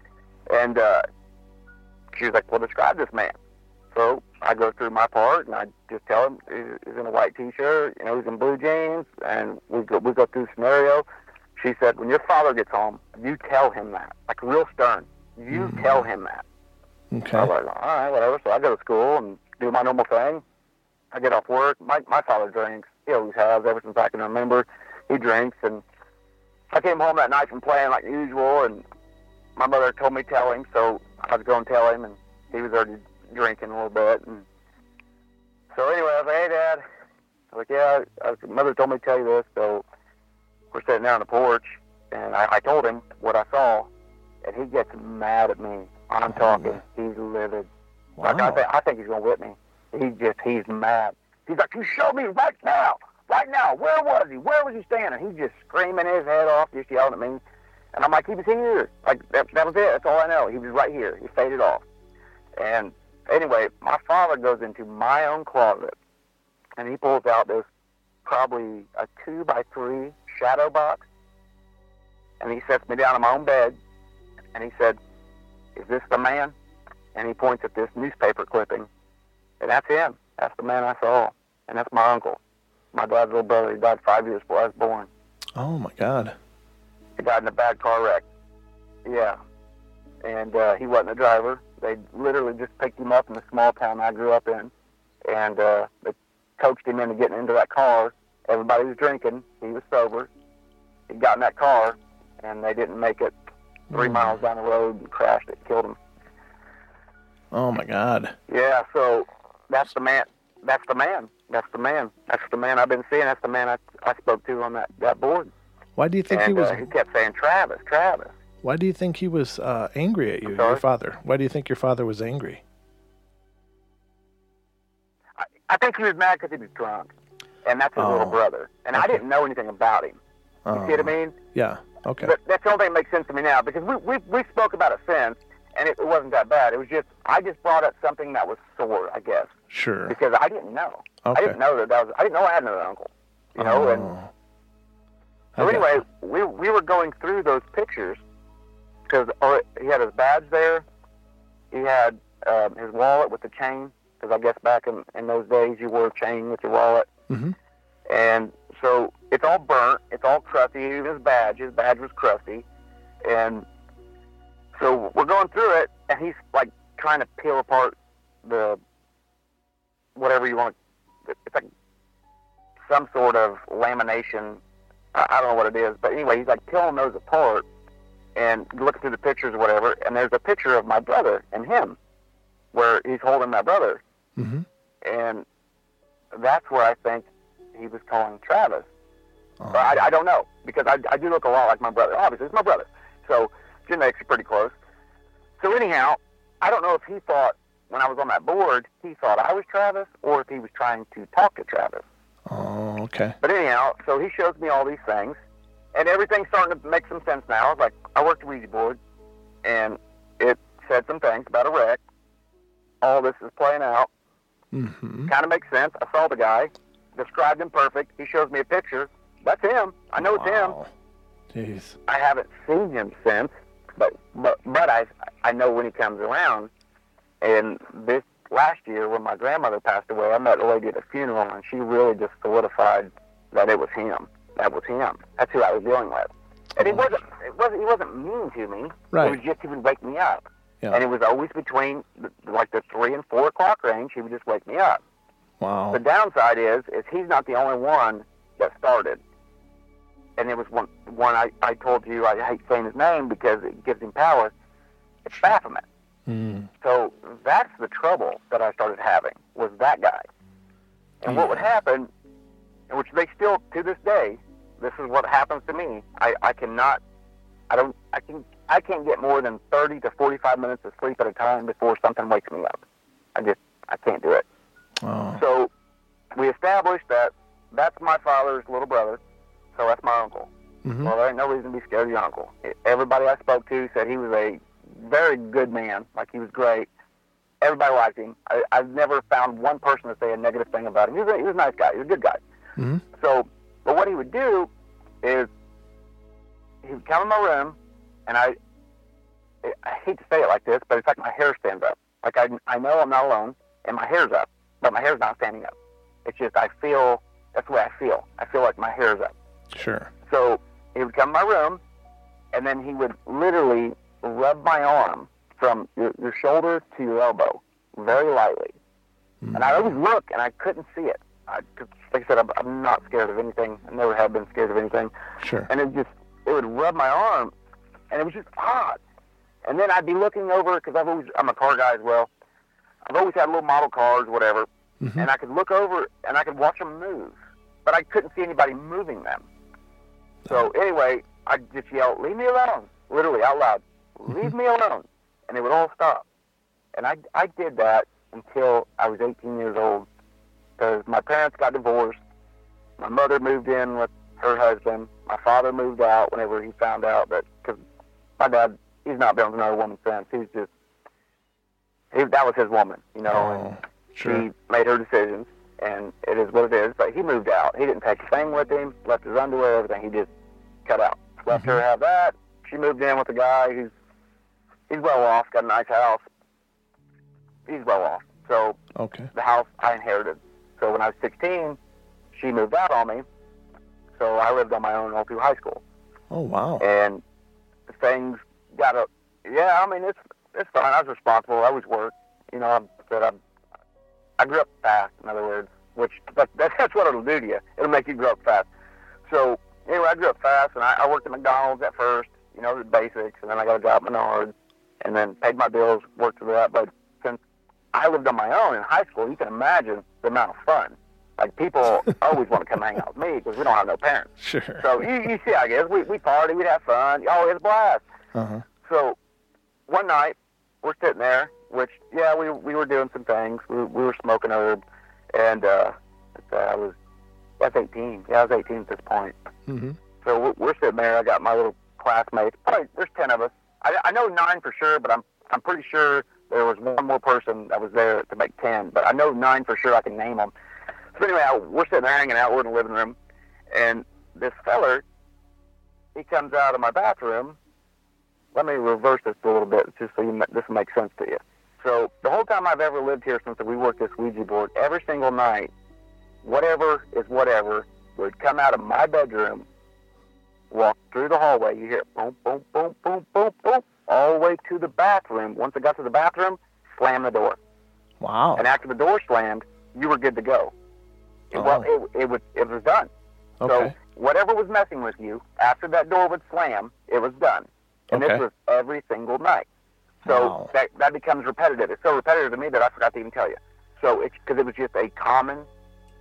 And uh, she was like, "Well, describe this man." So I go through my part, and I just tell him he's in a white T-shirt, you know, he's in blue jeans, and we go, we go through the scenario. She said, "When your father gets home, you tell him that." Like, real stern. You Mm. tell him that. Okay. I was like, "All right, whatever." So I go to school and do my normal thing. I get off work. My my father drinks. He always has ever since I can remember. He drinks, and I came home that night from playing like usual, and my mother told me tell him, so I was going to tell him, and he was already drinking a little bit. And so anyway, I was like, "Hey, Dad." I was like, "Yeah, I was, Mother told me to tell you this." So we're sitting there on the porch, and I, I told him what I saw, and he gets mad at me. I'm talking. He's livid. Wow. Like, I, th- I think he's going to whip me. He just, he's mad. He's like, "You show me right now. Right now. Where was he? Where was he standing?" He's just screaming his head off, just yelling at me. And I'm like, "He was here. Like, that, that was it. That's all I know. He was right here. He faded off." And anyway, my father goes into my own closet, and he pulls out this probably a two by three shadow box, and he sets me down on my own bed, and he said, "Is this the man?" And he points at this newspaper clipping, and that's him. That's the man I saw, and that's my uncle, my dad's little brother. He died five years before I was born. Oh, my God. He died in a bad car wreck. Yeah. And uh, he wasn't a driver. They literally just picked him up in the small town I grew up in, and uh, they coached him into getting into that car. Everybody was drinking. He was sober. He got in that car, and they didn't make it three Mm. miles down the road and crashed it, killed him. Oh, my God. Yeah, so that's the man. That's the man. That's the man. That's the man I've been seeing. That's the man I, I spoke to on that, that board. Why do you think and he was... uh, he kept saying, "Travis, Travis." Why do you think he was uh, angry at you, I'm sorry? your father? Why do you think your father was angry? I, I think he was mad because he was drunk, and that's his Oh, little brother. And I okay. didn't know anything about him. You Oh, see what I mean? Yeah, okay. But that's the only thing that makes sense to me now, because we we we spoke about it since, and it, it wasn't that bad. It was just I just brought up something that was sore, I guess, Sure. because I didn't know. Okay. I didn't know that that was. I didn't know I had another uncle. You know, and Oh. so Okay. anyway, we we were going through those pictures because he had his badge there. He had um, his wallet with the chain, because I guess back in, in those days you wore a chain with your wallet. Mm-hmm. And so it's all burnt, it's all crusty. Even his badge, his badge was crusty. And so we're going through it, and he's like trying to peel apart the whatever you want to. It's like some sort of lamination. I, I don't know what it is, but anyway, he's like peeling those apart and looking through the pictures or whatever. And there's a picture of my brother and him, where he's holding my brother. Mm-hmm. And that's where I think he was calling Travis. Oh. But I, I don't know, because I, I do look a lot like my brother. Obviously, it's my brother. So genetics are pretty close. So anyhow, I don't know if he thought, when I was on that board, he thought I was Travis, or if he was trying to talk to Travis. Oh, okay. But anyhow, so he shows me all these things, and everything's starting to make some sense now. Like, I worked the Ouija board, and it said some things about a wreck. All this is playing out. Mm-hmm. Kind of makes sense. I saw the guy, described him perfect. He shows me a picture. That's him. I know Wow. it's him. Jeez. I haven't seen him since, but but but I I know when he comes around. And this last year, when my grandmother passed away, I met a lady at a funeral, and she really just solidified that it was him. That was him. That's who I was dealing with. And he wasn't. It wasn't. He wasn't mean to me. Right. It was just he would wake me up. Yeah. And it was always between the, like the three and four o'clock range. He would just wake me up. Wow. The downside is, is he's not the only one that started. And it was one, one I, I told you, I hate saying his name because it gives him power. It's Baphomet. Mm. So that's the trouble that I started having, was that guy. And what would happen, which they still, to this day, this is what happens to me. I, I cannot, I don't, I can, I can't get more than thirty to forty-five minutes of sleep at a time before something wakes me up. I just, I can't do it. Oh. So we established that that's my father's little brother, so that's my uncle. Mm-hmm. Well, there ain't no reason to be scared of your uncle. Everybody I spoke to said he was a very good man, like he was great. Everybody liked him. I, I've never found one person to say a negative thing about him. He was a, he was a nice guy. He was a good guy. Mm-hmm. So, but what he would do is he would come in my room, and I, I hate to say it like this, but it's like my hair stands up. Like I, I know I'm not alone, and my hair's up, but my hair's not standing up. It's just I feel, that's the way I feel. I feel like my hair's up. Sure. So he would come in my room, and then he would literally rub my arm from your, your shoulder to your elbow, very lightly. Mm-hmm. And I always look, and I couldn't see it. I, like I said, I'm, I'm not scared of anything. I never have been scared of anything. Sure. And it just, it would rub my arm, and it was just odd. And then I'd be looking over, because I've always, I'm a car guy as well. I've always had little model cars, whatever, mm-hmm. and I could look over, and I could watch them move. But I couldn't see anybody moving them. So anyway, I'd just yell, "Leave me alone," literally out loud. "Leave me alone." And it would all stop. And I, I did that until I was eighteen years old, because my parents got divorced. My mother moved in with her husband. My father moved out whenever he found out that, because my dad, he's not been with another woman since. He's just, he, that was his woman, you know, oh, and sure. he made her decisions, and it is what it is. But he moved out. He didn't take a thing with him, left his underwear, everything. He just cut out. Left mm-hmm. her have that. She moved in with a guy who's, he's well off, got a nice house. He's well off. So okay. the house I inherited. So when I was sixteen, she moved out on me. So I lived on my own all through high school. Oh, wow. And things got a, yeah, I mean, it's it's fine. I was responsible. I always worked. You know, I said I, I grew up fast, in other words, which that, that's what it'll do to you. It'll make you grow up fast. So anyway, I grew up fast, and I, I worked at McDonald's at first, you know, the basics, and then I got a job at Menards, and then paid my bills, worked for that. But since I lived on my own in high school, you can imagine the amount of fun. Like, people always want to come hang out with me because we don't have no parents. Sure. So you, you see, I guess, we, we party, we'd have fun. Oh, it's a blast. Uh-huh. So one night, we're sitting there, which, yeah, we we were doing some things. We, we were smoking herb, and uh, I was, I was eighteen. Yeah, I was eighteen at this point. Mm-hmm. So we're, we're sitting there. I got my little classmates. Probably, there's ten of us. I, I know nine for sure, but I'm I'm pretty sure there was one more person that was there to make ten. But I know nine for sure. I can name them. So anyway, I, we're sitting there hanging out. We're in the living room, and this feller, he comes out of my bathroom. Let me reverse this a little bit, just so you, this makes sense to you. So the whole time I've ever lived here since we worked this Ouija board, every single night, whatever is whatever would come out of my bedroom, walk through the hallway. You hear boom, boom, boom, boom, boom, boom, all the way to the bathroom. Once it got to the bathroom, slam the door. Wow. And after the door slammed, you were good to go. It, Oh. well, it, it, was, it was done. Okay. So whatever was messing with you, after that door would slam, it was done. And Okay. this was every single night. So Wow. that that becomes repetitive. It's so repetitive to me that I forgot to even tell you. So it's because it was just a common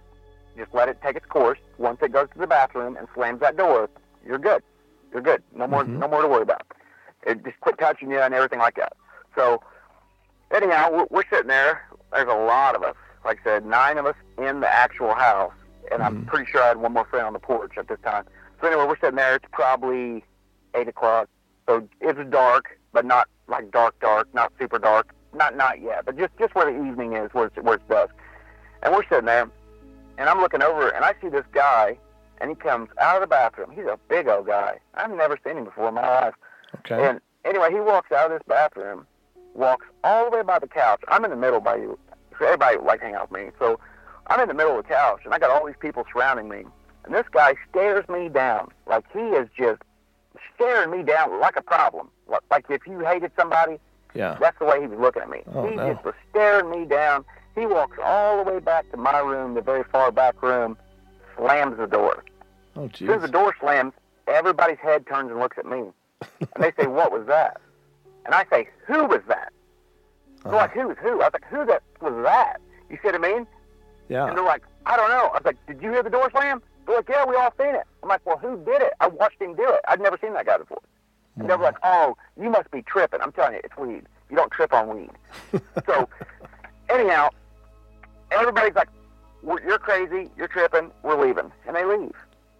just let it take its course. Once it goes to the bathroom and slams that door, you're good. You're good. No more, mm-hmm. no more to worry about. It just quit touching you and everything like that. So, anyhow, we're, we're sitting there. There's a lot of us. Like I said, nine of us in the actual house, and mm-hmm. I'm pretty sure I had one more friend on the porch at this time. So anyway, we're sitting there. It's probably eight o'clock. So it's dark, but not like dark, dark, not super dark. Not not yet, but just, just where the evening is, where it's, where it's dusk. And we're sitting there, and I'm looking over, and I see this guy, and he comes out of the bathroom. He's a big old guy. I've never seen him before in my life. Okay. And anyway, he walks out of this bathroom, walks all the way by the couch. I'm in the middle by you. So everybody would like to hang out with me. So I'm in the middle of the couch, and I got all these people surrounding me. And this guy stares me down. Like he is just staring me down like a problem. Like if you hated somebody, yeah, that's the way he was looking at me. Oh, he no. just was staring me down. He walks all the way back to my room, the very far back room, slams the door. Oh, geez. As soon as the door slams, everybody's head turns and looks at me. And they say, "What was that?" And I say, "Who was that?" They're uh-huh. like, "Who's who?" I was like, "Who that was that?" You see what I mean? Yeah. And they're like, "I don't know." I was like, "Did you hear the door slam?" They're like, "Yeah, we all seen it." I'm like, "Well, who did it?" I watched him do it. I'd never seen that guy before. And they were like, "Oh, you must be tripping." I'm telling you, it's weed. You don't trip on weed. So, anyhow, everybody's like, we're, "You're crazy. You're tripping. We're leaving," and they leave.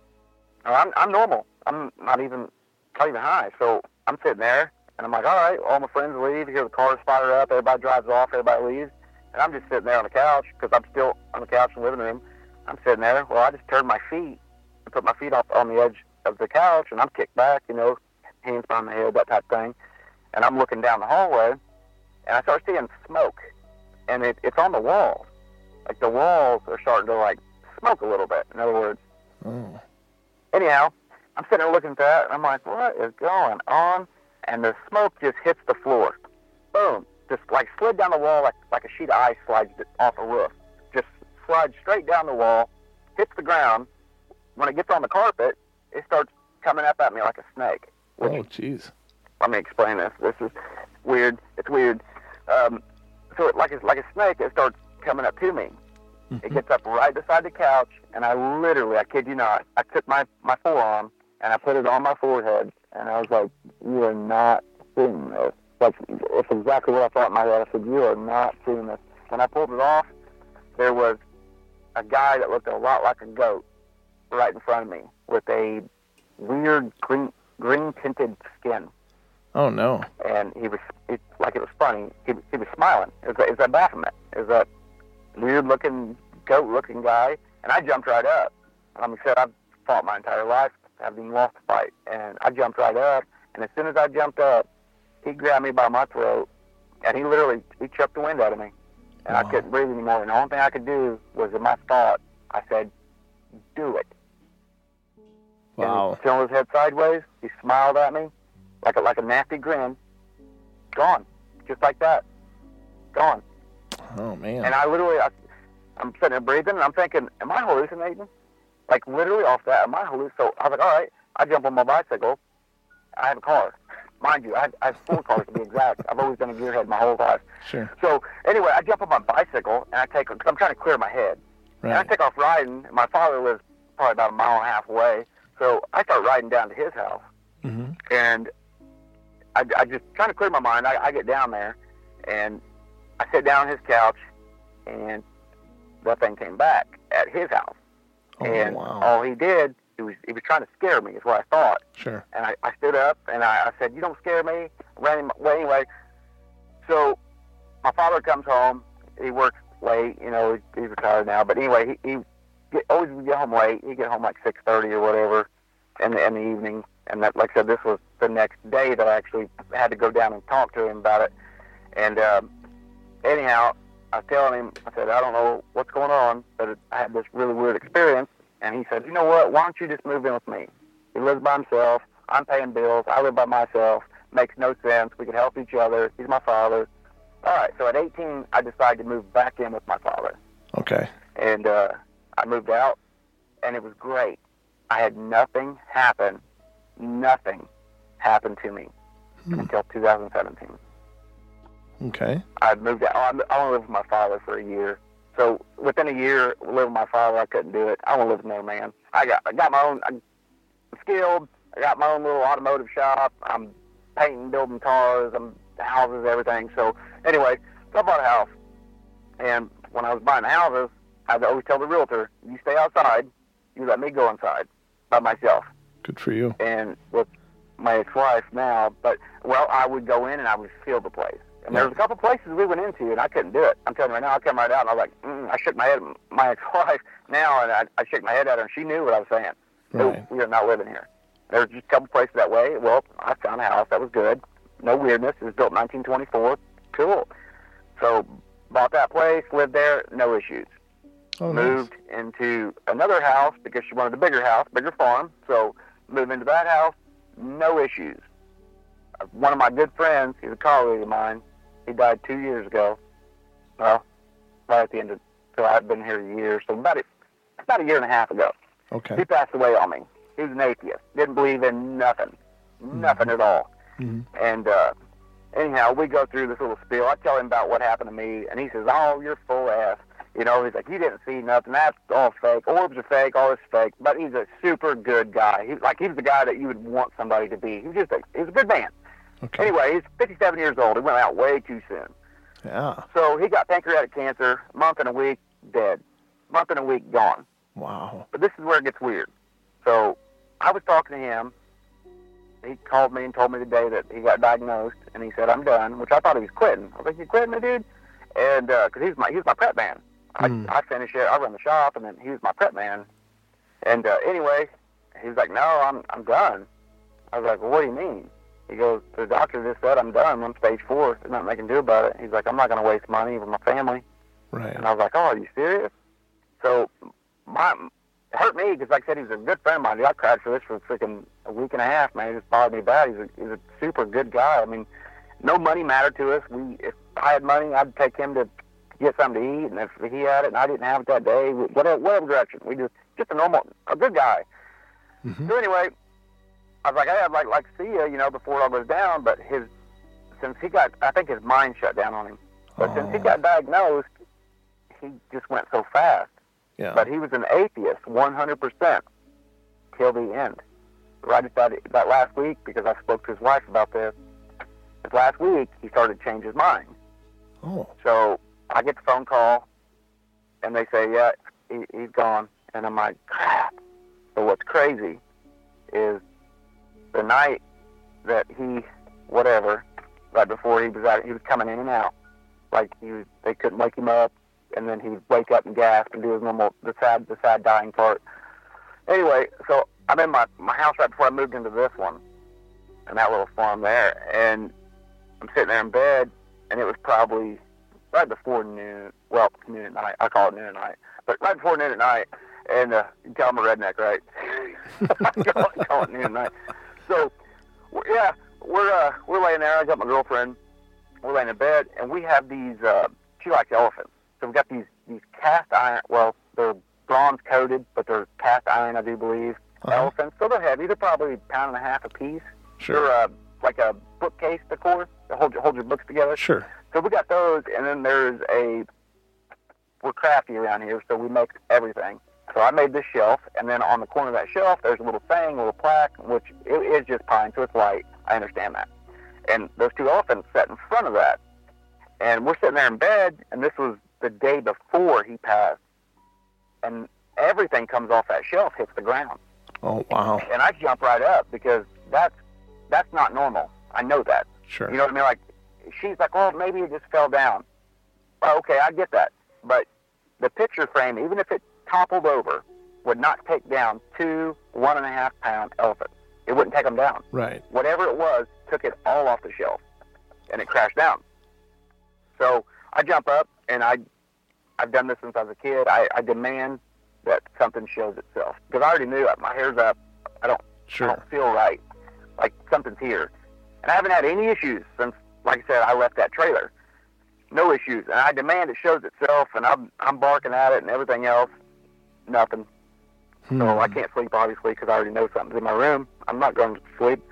Now, I'm I'm normal. I'm not even not even high. So I'm sitting there, and I'm like, "All right." All my friends leave. You hear the cars fire up. Everybody drives off. Everybody leaves, and I'm just sitting there on the couch because I'm still on the couch in the living room. I'm sitting there. Well, I just turned my feet and put my feet up on the edge of the couch, and I'm kicked back, you know, hands behind my head, that type of thing. And I'm looking down the hallway, and I start seeing smoke, and it, it's on the walls. Like the walls are starting to like smoke a little bit. In other words. Oh. Anyhow, I'm sitting there looking at that, and I'm like, "What is going on?" And the smoke just hits the floor. Boom. Just like slid down the wall like, like a sheet of ice slides off a roof. Just slides straight down the wall, hits the ground. When it gets on the carpet, it starts coming up at me like a snake. Which, oh, jeez. Let me explain this. This is weird. It's weird. Um, so it, like, it's, like a snake, it starts coming up to me. Mm-hmm. It gets up right beside the couch, and I literally, I kid you not, I took my, my forearm, and I put it on my forehead, and I was like, "You are not seeing this." Like, it's exactly what I thought in my head. I said, "You are not seeing this." When I pulled it off, there was a guy that looked a lot like a goat right in front of me with a weird green green tinted skin. Oh, no. And he was, it, like it was funny, he, he was smiling. It was, it was that Baphomet. It was that weird-looking, goat-looking guy. And I jumped right up. Like I said, I've fought my entire life. I haven't even lost a fight. And I jumped right up. And as soon as I jumped up, he grabbed me by my throat, and he literally, he choked the wind out of me. And wow. I couldn't breathe anymore. And the only thing I could do was, in my thought, I said, "Do it." Wow. And he turned his head sideways. He smiled at me like a, like a nasty grin. Gone. Just like that. Gone. Oh, man. And I literally, I, I'm sitting there breathing, and I'm thinking, am I hallucinating? Like, literally off that, am I hallucinating? So I was like, all right. I jump on my bicycle. I have a car. Mind you, I have, I have four cars to be exact. I've always been a gearhead my whole life. Sure. So anyway, I jump on my bicycle, and I take, because I'm trying to clear my head. Right. And I take off riding. My father lives probably about a mile and a half away. So I start riding down to his house. Mm-hmm. And I, I just trying to clear my mind. I, I get down there, and I sit down on his couch, and that thing came back at his house. Oh, and wow. all he did, he was he was trying to scare me, is what I thought. Sure. And I, I stood up, and I, I said, "You don't scare me." Ran him away anyway. So my father comes home. He works late. You know, he's, he's retired now. But anyway, he, he get, always would get home late. He'd get home like six thirty or whatever in the, in the evening. And that, like I said, this was the next day that I actually had to go down and talk to him about it. And um, anyhow, I was telling him, I said, "I don't know what's going on, but it, I had this really weird experience." And he said, "You know what? Why don't you just move in with me? He lives by himself. I'm paying bills. I live by myself. Makes no sense. We can help each other. He's my father." All right. So at eighteen, I decided to move back in with my father. Okay. And uh, I moved out, and it was great. I had nothing happen. Nothing happened to me hmm. until two thousand seventeen. Okay. I moved out. I only lived with my father for a year, So within a year, living with my father, I couldn't do it. I want to live with another man. I got I got my own. I'm skilled. I got my own little automotive shop. I'm painting, building cars. I'm houses, everything. So anyway, so I bought a house. And when I was buying houses, I'd always tell the realtor, "You stay outside. You let me go inside by myself." Good for you. And with my ex-wife now, but well, I would go in and I would feel the place. And there was a couple places we went into, and I couldn't do it. I'm telling you right now, I come right out, and I was like, mm, I shook my head at my ex-wife now, and I, I shook my head at her, and she knew what I was saying. Right. No, we are not living here. There were just a couple places that way. Well, I found a house that was good. No weirdness. It was built in nineteen twenty-four. Cool. So bought that place, lived there, no issues. Oh, Moved nice. into another house because she wanted a bigger house, bigger farm. So moved into that house, no issues. One of my good friends, he's a colleague of mine, he died two years ago. Well, right at the end of, so I've been here a year, so about a, about a year and a half ago. Okay. He passed away on me. He was an atheist. Didn't believe in nothing. Nothing Mm-hmm. at all. Mm-hmm. And uh, anyhow, we go through this little spiel. I tell him about what happened to me, and he says, "Oh, you're full of ass." You know, he's like, "You didn't see nothing. That's all fake. Orbs are fake. All this is fake." But he's a super good guy. He's like, he's the guy that you would want somebody to be. He's just a, he's a good man. Okay. Anyway, he's fifty-seven years old. He went out way too soon. Yeah. So he got pancreatic cancer, a month and a week, dead. Month and a week, gone. Wow. But this is where it gets weird. So I was talking to him. He called me and told me the day that he got diagnosed, and he said, "I'm done," which I thought he was quitting. I was like, "You quitting, me, dude?" And because uh, he was my he was my prep man. I, Mm. I finish it. I run the shop, and then he was my prep man. And uh, anyway, he was like, "No, I'm I'm done." I was like, "Well, what do you mean?" He goes, "The doctor just said I'm done. I'm stage four. There's nothing they can do about it." He's like, "I'm not going to waste money with my family." Right. And I was like, "Oh, are you serious?" So my it hurt me because, like I said, he was a good friend of mine. Dude, I cried for this for freaking a week and a half, man. It just bothered me bad. He's a, he's a super good guy. I mean, no money mattered to us. We, if I had money, I'd take him to get something to eat, and if he had it and I didn't have it that day, whatever, whatever direction, we just just a normal, a good guy. Mm-hmm. So anyway, I was like, hey, I'd like like to see you, you know, before it all goes down. But his, since he got, I think his mind shut down on him. But Oh. since he got diagnosed, he just went so fast. Yeah. But he was an atheist, one hundred percent, till the end. Right at that, that last week, because I spoke to his wife about this, this last week, he started to change his mind. Oh. So I get the phone call, and they say, yeah, he, he's gone. And I'm like, crap. But what's crazy is the night that he, whatever, right before he was out, he was coming in and out. Like, he was, they couldn't wake him up. And then he'd wake up and gasp and do his normal, the sad, the sad dying part. Anyway, so I'm in my, my house right before I moved into this one, and that little farm there, and I'm sitting there in bed, and it was probably right before noon, well, noon at night, I call it noon at night, but right before noon at night, and uh, you can tell I'm a redneck, right? I call it, call it noon at night. So, we're, yeah, we're, uh, we're laying there, I got my girlfriend, we're laying in bed, and we have these, uh, she likes elephants. So we've got these, these cast iron, well, they're bronze coated, but they're cast iron, I do believe, Uh-huh. elephants. So they're heavy. They're probably a pound and a half a piece. Sure. They're uh, like a bookcase decor to hold your, hold your books together. Sure. So we got those, and then there's a, we're crafty around here, so we make everything. So I made this shelf, and then on the corner of that shelf, there's a little thing, a little plaque, which it is just pine, so it's light. I understand that. And those two elephants sat in front of that. And we're sitting there in bed, and this was the day before he passed, and everything comes off that shelf, hits the ground, Oh, wow. and I jump right up because that's that's not normal. I know that. Sure. You know what I mean? Like, she's like, "Well, maybe it just fell down." Oh, okay, I get that, but the picture frame, even if it toppled over, would not take down two one and a half pound elephants. It wouldn't take them down. Right. Whatever it was took it all off the shelf, and it crashed down. So I jump up, and I, I've done this since I was a kid. I, I demand that something shows itself. Because I already knew it. My hair's up. I don't, I Sure. don't feel right. Like something's here. And I haven't had any issues since, like I said, I left that trailer. No issues. And I demand it shows itself, and I'm, I'm barking at it and everything else. Nothing. Hmm. So I can't sleep, obviously, because I already know something's in my room. I'm not going to sleep.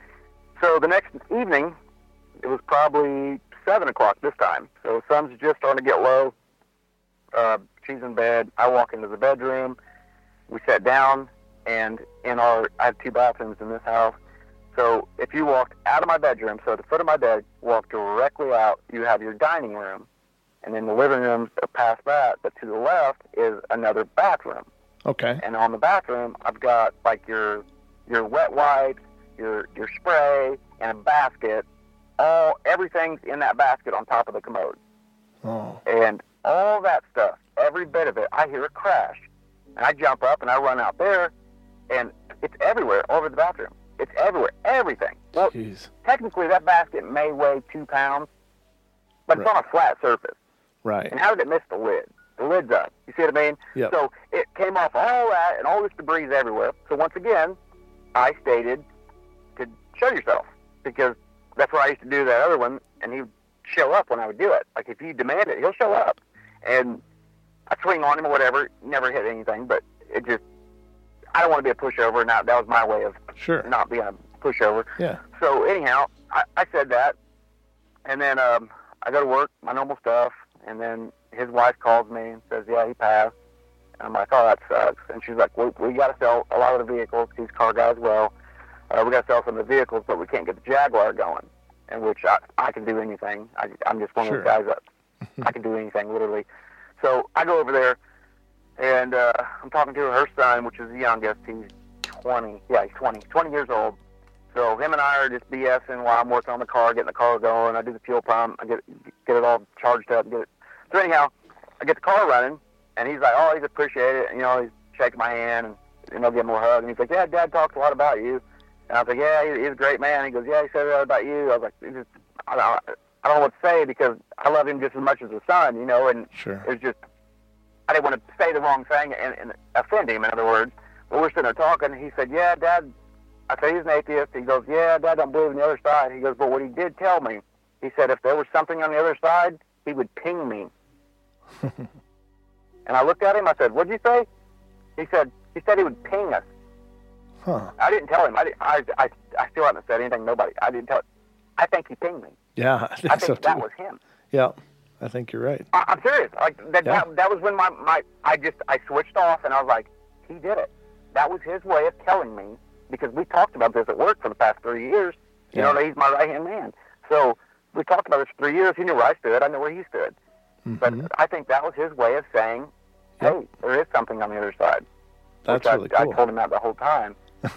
So the next evening, it was probably seven o'clock this time. So the sun's just starting to get low. Uh, she's in bed. I walk into the bedroom. We sat down, and in our, I have two bathrooms in this house. So if you walked out of my bedroom, so at the foot of my bed, walk directly out, you have your dining room, and then the living rooms are past that. But to the left is another bathroom. Okay. And on the bathroom, I've got like your your wet wipes, your your spray, and a basket. All everything's in that basket on top of the commode. Oh. And all that stuff, every bit of it, I hear a crash. And I jump up and I run out there, and it's everywhere, all over the bathroom. It's everywhere, everything. Well, Jeez. technically that basket may weigh two pounds, but Right. it's on a flat surface. Right. And how did it miss the lid? The lid's up. You see what I mean? Yep. So it came off all that, and all this debris is everywhere. So once again, I stated to show yourself, because that's what I used to do that other one, and he'd show up when I would do it. Like, if you demand it, he'll show up. And I'd swing on him or whatever, never hit anything, but it just, I don't want to be a pushover, and that, that was my way of Sure. not being a pushover. Yeah. So anyhow, I, I said that, and then um, I go to work, my normal stuff, and then his wife calls me and says, yeah, he passed. And I'm like, oh, that sucks. And she's like, we, we got to sell a lot of the vehicles. He's a car guy as well. Uh, we got to sell some of the vehicles, but we can't get the Jaguar going, in which I, I can do anything. I, I'm just one Sure. of those guys that I can do anything, literally. So I go over there, and uh, I'm talking to her son, which is the youngest. He's twenty. Yeah, he's twenty. twenty years old. So him and I are just BSing while I'm working on the car, getting the car going. I do the fuel pump. I get get it all charged up. Get it. So anyhow, I get the car running, and he's like, oh, he's appreciated it. And, you know, he's shaking my hand, and, you know, give him a hug. And he's like, yeah, Dad talks a lot about you. And I was like, yeah, he, he's a great man. He goes, yeah, he said that about you. I was like, it's just, I, don't, I don't know what to say, because I love him just as much as a son, you know, and Sure. it was just, I didn't want to say the wrong thing and, and offend him, in other words. But we're sitting there talking, and he said, yeah, Dad, I said, he's an atheist. He goes, yeah, Dad don't believe in the other side. He goes, but what he did tell me, he said, if there was something on the other side, he would ping me. And I looked at him, I said, what'd you say? He said, he said he would ping us. Huh. I didn't tell him. I, didn't, I, I, I still haven't said anything, nobody. I didn't tell him. I think he pinged me. Yeah, I think, I think so that too. was him. Yeah, I think you're right. I, I'm serious. Like that, Yeah. that. That was when my, my I just I switched off, and I was like, he did it. That was his way of telling me, because we talked about this at work for the past three years. You Yeah. know, he's my right hand man. So we talked about this for three years. He knew where I stood. I knew where he stood. Mhm. But I think that was his way of saying, hey, Yep. there is something on the other side. That's Which really I, cool. I told him that the whole time.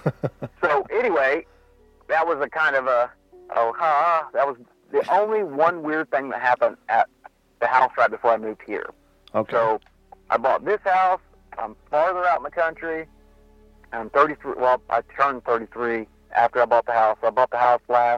So anyway, that was a kind of a, oh, ha, that was the only one weird thing that happened at the house right before I moved here. Okay. So I bought this house. I'm farther out in the country. I'm thirty-three. Well, I turned thirty-three after I bought the house. I bought the house last,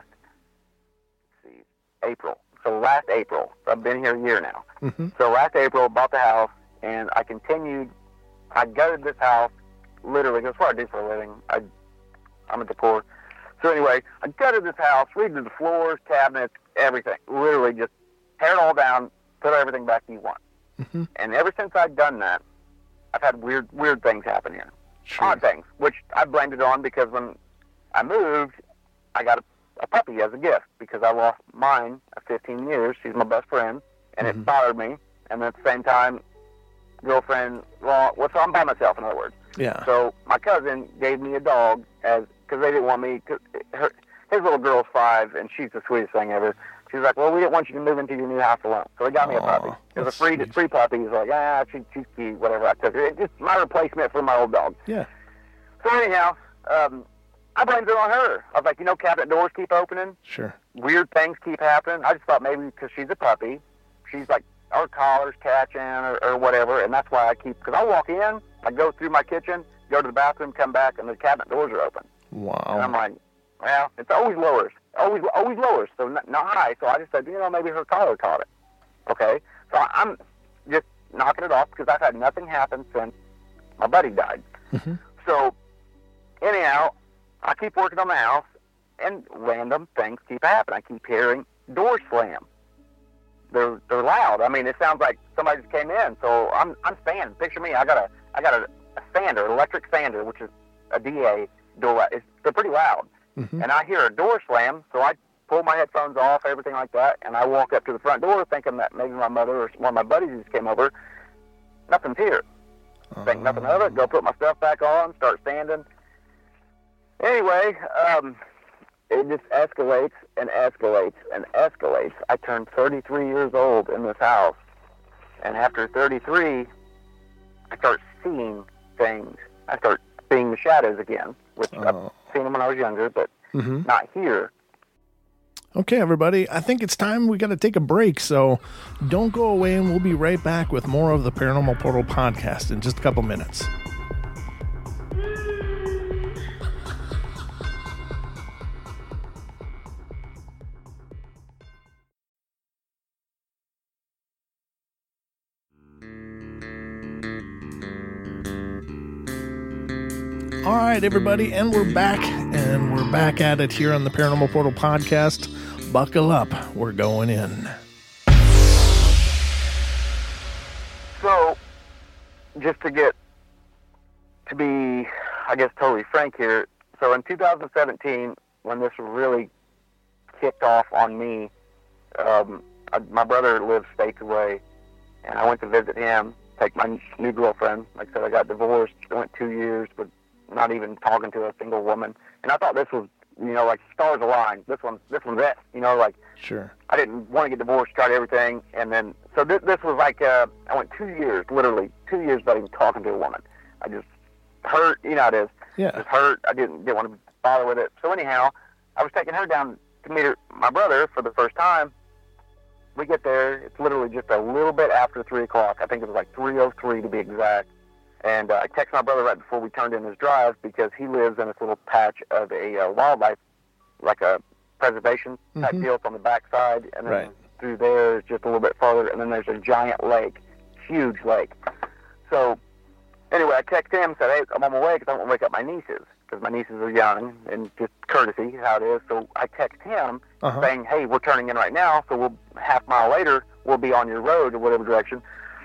let's see, April. So last April. So I've been here a year now. Mm-hmm. So last April, I bought the house, and I continued. I gutted this house, literally. That's what I do for a living. I, I'm a decor. So anyway, I gutted this house, redid the floors, cabinets, everything. Literally just tear it all down, put everything back you want. Mm-hmm. And ever since I've done that, I've had weird, weird things happen here. Sure. Odd things, which I blamed it on because when I moved, I got a, a puppy as a gift because I lost mine of fifteen years. She's my best friend, and Mhm. it bothered me. And at the same time, girlfriend, well, well, so I'm by myself, in other words. Yeah. So my cousin gave me a dog as because they didn't want me. Cause her, his little girl's five, and she's the sweetest thing ever. She's like, well, we didn't want you to move into your new house alone, so they got me a Aw, puppy. It was a that's free sweet. free puppy. He's like, ah, she, she's cute, whatever. I took her. It's just my replacement for my old dog. Yeah. So anyhow, um, I blamed it on her. I was like, you know, cabinet doors keep opening, Sure. weird things keep happening. I just thought maybe because she's a puppy, she's like, her collar's catching or, or whatever, and that's why I keep. Because I walk in, I go through my kitchen, go to the bathroom, come back, and the cabinet doors are open. And I'm Wow. like, well, it's always lowers. Always always lowers, so not, not high. So I just said, you know, maybe her collar caught it. Okay? So I'm just knocking it off because I've had nothing happen since my buddy died. Mm-hmm. So anyhow, I keep working on the house, and random things keep happening. I keep hearing doors slam. They're they're loud. I mean, it sounds like somebody just came in. So I'm I'm standing. Picture me. I got a I got a, a sander, an electric sander, which is a D A door. It's, they're pretty loud. Mm-hmm. And I hear a door slam, so I pull my headphones off, everything like that, and I walk up to the front door thinking that maybe my mother or one of my buddies just came over. nothing's here. Think nothing of it. Go put my stuff back on. Start standing. Anyway, um, it just escalates and escalates and escalates. I turned thirty-three years old in this house, and after thirty-three, I start seeing things. I start seeing the shadows again, which oh. I've seen them when I was younger, but mm-hmm. not here. Okay, everybody, I think it's time we got to take a break, so don't go away, and we'll be right back with more of the Paranormal Portal podcast in just a couple minutes. All right, everybody, and we're back, and we're back at it here on the Paranormal Portal podcast. Buckle up, we're going in. So, just to get, to be, I guess, totally frank here, so in two thousand seventeen, when this really kicked off on me, um, I, my brother lives states away, and I went to visit him, take my new girlfriend. Like I said, I got divorced, I went two years, but not even talking to a single woman. And I thought this was, you know, like stars aligned. This one, this one's it. You know, like, sure. I didn't want to get divorced, tried everything. And then, so this, this was like, uh, I went two years, literally, two years without even talking to a woman. I just hurt, you know how it is. Yeah. Just hurt. I didn't, didn't want to bother with it. So anyhow, I was taking her down to meet her, my brother for the first time. We get there. It's literally just a little bit after three o'clock. I think it was like three oh three to be exact. And uh, I texted my brother right before we turned in his drive because he lives in this little patch of a uh, wildlife, like a preservation type mm-hmm. deal from the backside. And then right. through there, just a little bit farther, and then there's a giant lake, huge lake. So anyway, I texted him and said, hey, I'm on my way because I want to wake up my nieces because my nieces are young and just courtesy, how it is. So I text him uh-huh. saying, hey, we're turning in right now, so we'll half mile later, we'll be on your road or whatever direction.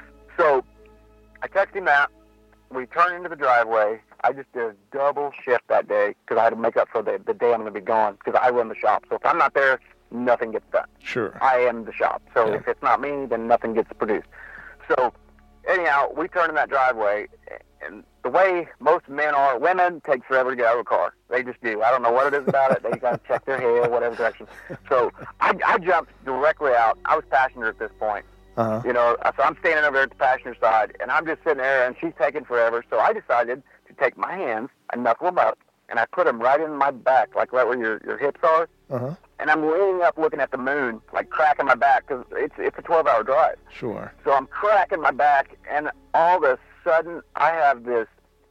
So I texted him that. We turned into the driveway. I just did a double shift that day because I had to make up for the, the day I'm going to be gone because I run the shop. So if I'm not there, nothing gets done. Sure. I am the shop. So yeah. if it's not me, then nothing gets produced. So anyhow, we turned in that driveway, and the way most men are, women take forever to get out of a car. They just do. I don't know what it is about it. They got to check their hair, whatever direction. So I, I jumped directly out. I was passenger at this point. Uh-huh. You know, so I'm standing over there at the passenger side, and I'm just sitting there, and she's taking forever. So I decided to take my hands and knuckle them up, and I put them right in my back, like right where your, your hips are. Uh-huh. And I'm leaning up looking at the moon, like cracking my back, because it's, it's a twelve-hour drive. Sure. So I'm cracking my back, and all of a sudden, I have this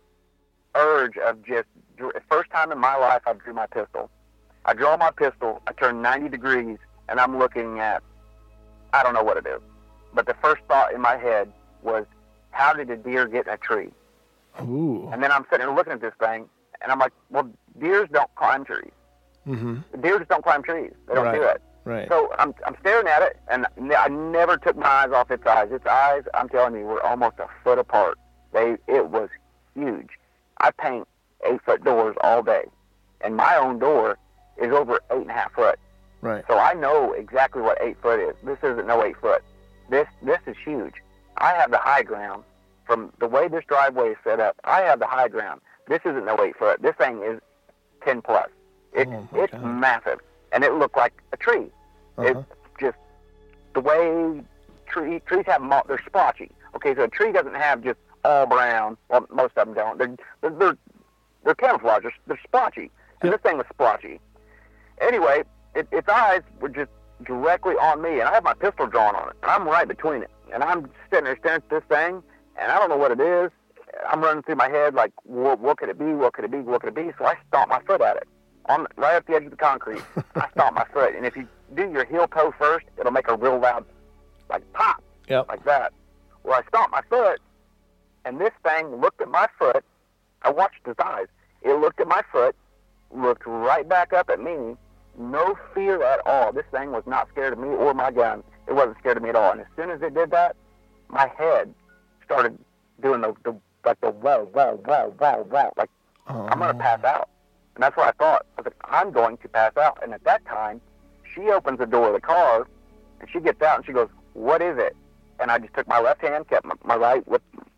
urge of just, first time in my life I drew my pistol. I draw my pistol, I turn ninety degrees, and I'm looking at, I don't know what it is. But the first thought in my head was, how did a deer get in a tree? Ooh. And then I'm sitting there looking at this thing, and I'm like, well, deers don't climb trees. Mm-hmm. Deer just don't climb trees. They don't right. do it. Right. So I'm I'm staring at it, and I never took my eyes off its eyes. Its eyes, I'm telling you, were almost a foot apart. They It was huge. I paint eight-foot doors all day, and my own door is over eight and a half foot. Right. So I know exactly what eight foot is. This isn't no eight foot. This this is huge. I have the high ground from the way this driveway is set up. I have the high ground. This isn't no eight foot. This thing is ten plus. It, oh it's God. massive, and it looked like a tree. Uh-huh. It's just the way tree, trees have. They're splotchy. Okay, so a tree doesn't have just all brown. Well, most of them don't. They're they're they're, they're camouflage. They're, they're splotchy, and yep. this thing was splotchy. Anyway, it, its eyes were just directly on me, and I have my pistol drawn on it. I'm right between it, and I'm sitting there staring at this thing, and I don't know what it is. I'm running through my head like, what, what could it be? What could it be? What could it be? So I stomp my foot at it, on right at the edge of the concrete. I stomp my foot, and if you do your heel toe first, it'll make a real loud, like pop, yep. like that. Well, I stomped my foot, and this thing looked at my foot. I watched its eyes. It looked at my foot, looked right back up at me. No fear at all. This thing was not scared of me or my gun. It wasn't scared of me at all. And as soon as it did that, my head started doing the, the like the wow, wow, wow, wow, wow. Like, oh. I'm going to pass out. And that's what I thought. I was like, I'm going to pass out. And at that time, she opens the door of the car, and she gets out, and she goes, what is it? And I just took my left hand, kept my, my right with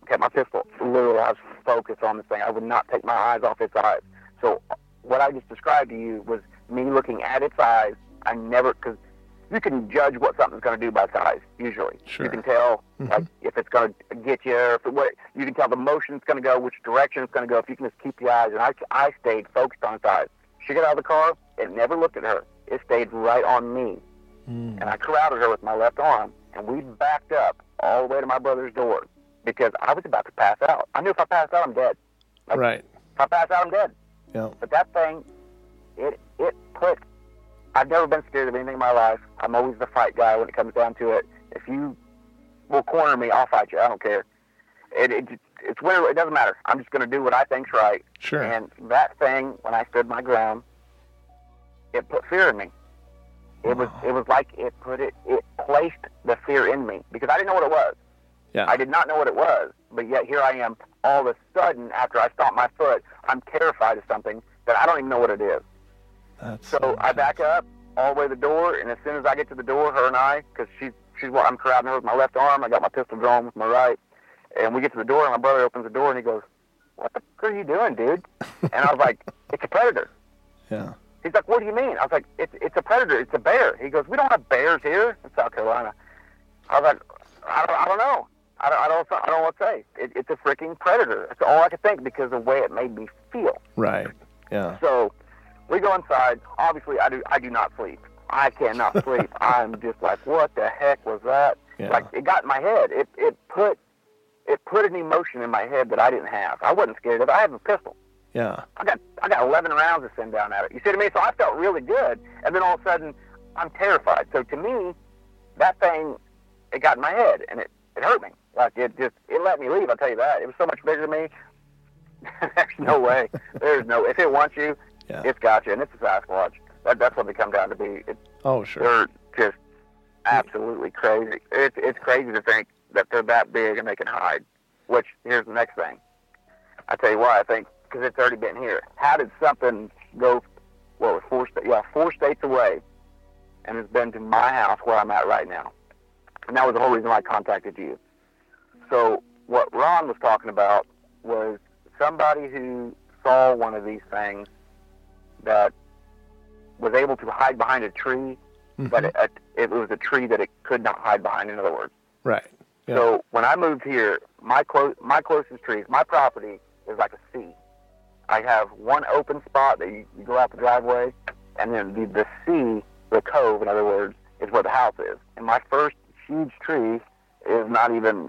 kept my pistol. Literally, I was focused on this thing. I would not take my eyes off its eyes. So what I just described to you was me looking at its eyes. I never, because you can judge what something's going to do by its eyes, usually. Sure. You can tell, mm-hmm. like, if it's going to get you, or if it, what, you can tell the motion it's going to go, which direction it's going to go, if you can just keep your eyes. And I, I stayed focused on its eyes. She got out of the car, it never looked at her. It stayed right on me. Mm. And I corralled her with my left arm, and we backed up all the way to my brother's door because I was about to pass out. I knew if I passed out, I'm dead. Like, right. If I pass out, I'm dead. Yeah. But that thing, it it put, I've never been scared of anything in my life. I'm always the fight guy when it comes down to it. If you will corner me, I'll fight you. I don't care. It, it It's whatever, it doesn't matter. I'm just going to do what I think's right. Sure. And that thing, when I stood my ground, it put fear in me. It was it was like it put it, it placed the fear in me because I didn't know what it was. Yeah. I did not know what it was, but yet here I am all of a sudden after I stomp my foot, I'm terrified of something that I don't even know what it is. That's so so I back up all the way to the door, and as soon as I get to the door, her and I, because she's, she's what I'm corralling her with my left arm, I got my pistol drawn with my right, and we get to the door, and my brother opens the door, and he goes, "What the fuck are you doing, dude?" And I was like, "It's a predator." Yeah. He's like, "What do you mean?" I was like, it's it's a predator. It's a bear. He goes, "We don't have bears here in South Carolina." I was like, I don't, I don't know. I don't, I don't, I don't know what to say. It, it's a freaking predator. That's all I could think because of the way it made me feel. Right. Yeah. So we go inside. Obviously, I do, I do not sleep. I cannot sleep. I'm just like, what the heck was that? Yeah. Like, it got in my head. It, it put, it put an emotion in my head that I didn't have. I wasn't scared of it. I have a pistol. Yeah. I got I got eleven rounds to send down at it. You see what I mean? So I felt really good, and then all of a sudden, I'm terrified. So to me, that thing, it got in my head, and it, it hurt me. Like, it just, it let me leave, I'll tell you that. It was so much bigger than me. There's no way. There's no, if it wants you, yeah. it's got you, and it's a Sasquatch. That, that's what they come down to be. It, oh, sure. They're just absolutely crazy. It's, it's crazy to think that they're that big and they can hide, which, here's the next thing. I tell you why, I think, because it's already been here. How did something go, what was four, yeah, four states away, and it's been to my house where I'm at right now? And that was the whole reason why I contacted you. So what Ron was talking about was somebody who saw one of these things that was able to hide behind a tree, mm-hmm. but it, it was a tree that it could not hide behind, in other words. Right. Yeah. So when I moved here, my clo- my closest trees, my property is like a sea. I have one open spot that you, you go out the driveway, and then the, the sea, the cove, in other words, is where the house is. And my first huge tree is not even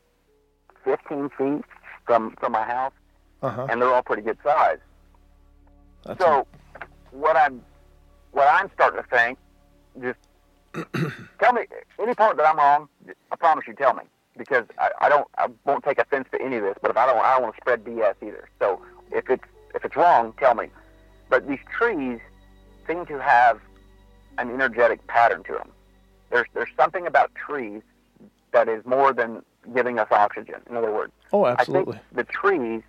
fifteen feet from, from my house, uh-huh. and they're all pretty good size. That's so a... what I'm what I'm starting to think, just tell me any part that I'm wrong. I promise you, tell me, because I, I don't I won't take offense to any of this. But if I don't, I don't want to spread B S either. So if it's if it's wrong, tell me. But these trees seem to have an energetic pattern to them. There's there's something about trees that is more than giving us oxygen. In other words, oh, absolutely. I think the trees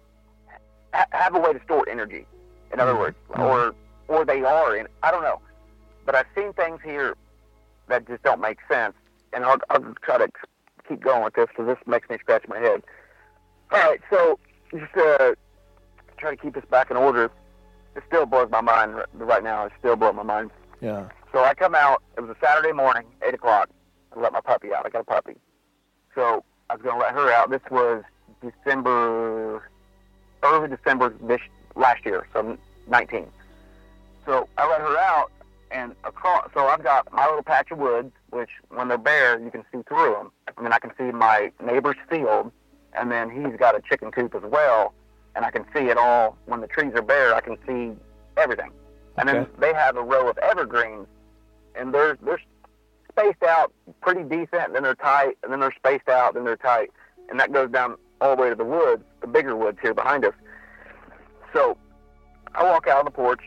ha- have a way to store energy. In other mm-hmm. words, or or they are in. I don't know, but I've seen things here that just don't make sense, and I'll, I'll try to keep going with this because this makes me scratch my head. All right, so just uh, try to keep this back in order. It still blows my mind right now. It still blows my mind. Yeah. So I come out. It was a Saturday morning, eight o'clock. I let my puppy out. I got a puppy. So I was going to let her out. This was December, early December this last year, so nineteen. So I let her out, and across. So I've got my little patch of woods, which when they're bare, you can see through them. And then I can see my neighbor's field, and then he's got a chicken coop as well, and I can see it all. When the trees are bare, I can see everything. And okay. then they have a row of evergreens, and they're they're spaced out pretty decent, and then they're tight, and then they're spaced out, then they're tight, and that goes down all the way to the woods, the bigger woods here behind us. So I walk out on the porch,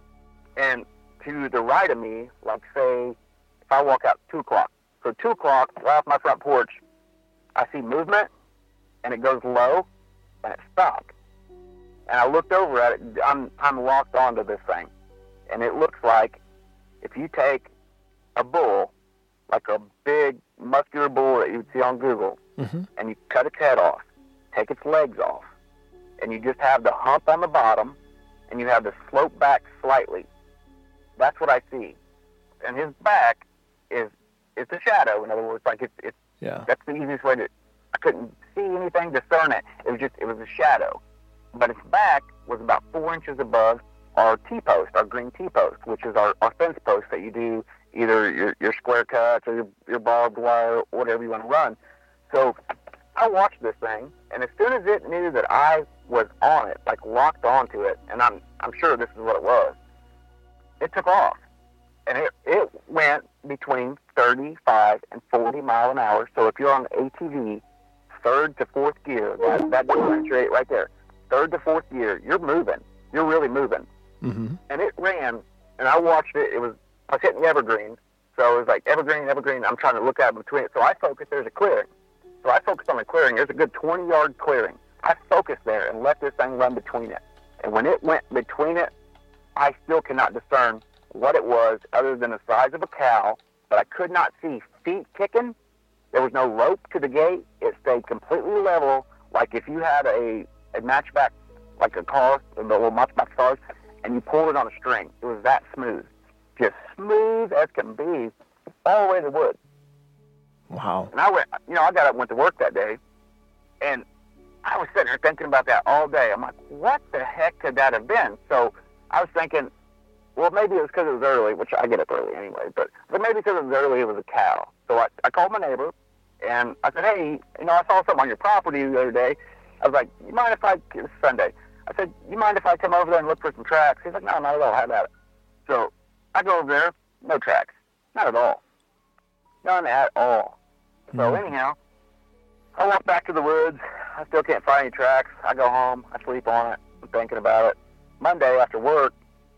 and to the right of me, like say, if I walk out two o'clock, so two o'clock, right off my front porch, I see movement, and it goes low, and it stopped. And I looked over at it. I'm I'm locked onto this thing, and it looks like if you take a bull, like a big muscular bull that you would see on Google, mm-hmm. and you cut its head off, take its legs off, and you just have the hump on the bottom, and you have the slope back slightly. That's what I see. And his back is it's a shadow. In other words, like it's it's yeah. that's the easiest way to. I couldn't see anything, discern it. It was just it was a shadow, but its back was about four inches above our T-post, our green T-post, which is our, our fence post that you do either your your square cuts or your, your barbed wire or whatever you want to run. So I watched this thing, and as soon as it knew that I was on it, like locked onto it, and I'm I'm sure this is what it was, it took off. And it, it went between thirty-five and forty mile an hour. So if you're on an A T V, third to fourth gear, that, that differentiate right there, third to fourth gear, you're moving. You're really moving. Mm-hmm. And it ran, and I watched it. It was, I was hitting evergreen. So it was like evergreen, evergreen. I'm trying to look out between it. So I focused, there's a clearing. So I focused on the clearing. There's a good twenty-yard clearing. I focused there and let this thing run between it. And when it went between it, I still cannot discern what it was other than the size of a cow, but I could not see feet kicking. There was no rope to the gate. It stayed completely level, like if you had a, a matchback, like a car, the little matchback cars, and you pulled it on a string. It was that smooth. Just smooth as can be, all the way to the woods. Wow. And I went, you know, I got up and went to work that day, and I was sitting there thinking about that all day. I'm like, what the heck could that have been? So I was thinking, well, maybe it was because it was early, which I get up early anyway, but, but maybe because it was early, it was a cow. So I, I called my neighbor, and I said, hey, you know, I saw something on your property the other day. I was like, you mind if I, it was Sunday. I said, you mind if I come over there and look for some tracks? He's like, no, not at all, how about it? So I go over there, no tracks, not at all. None at all. So Mm. anyhow, I walk back to the woods. I still can't find any tracks. I go home. I sleep on it. I'm thinking about it. Monday after work,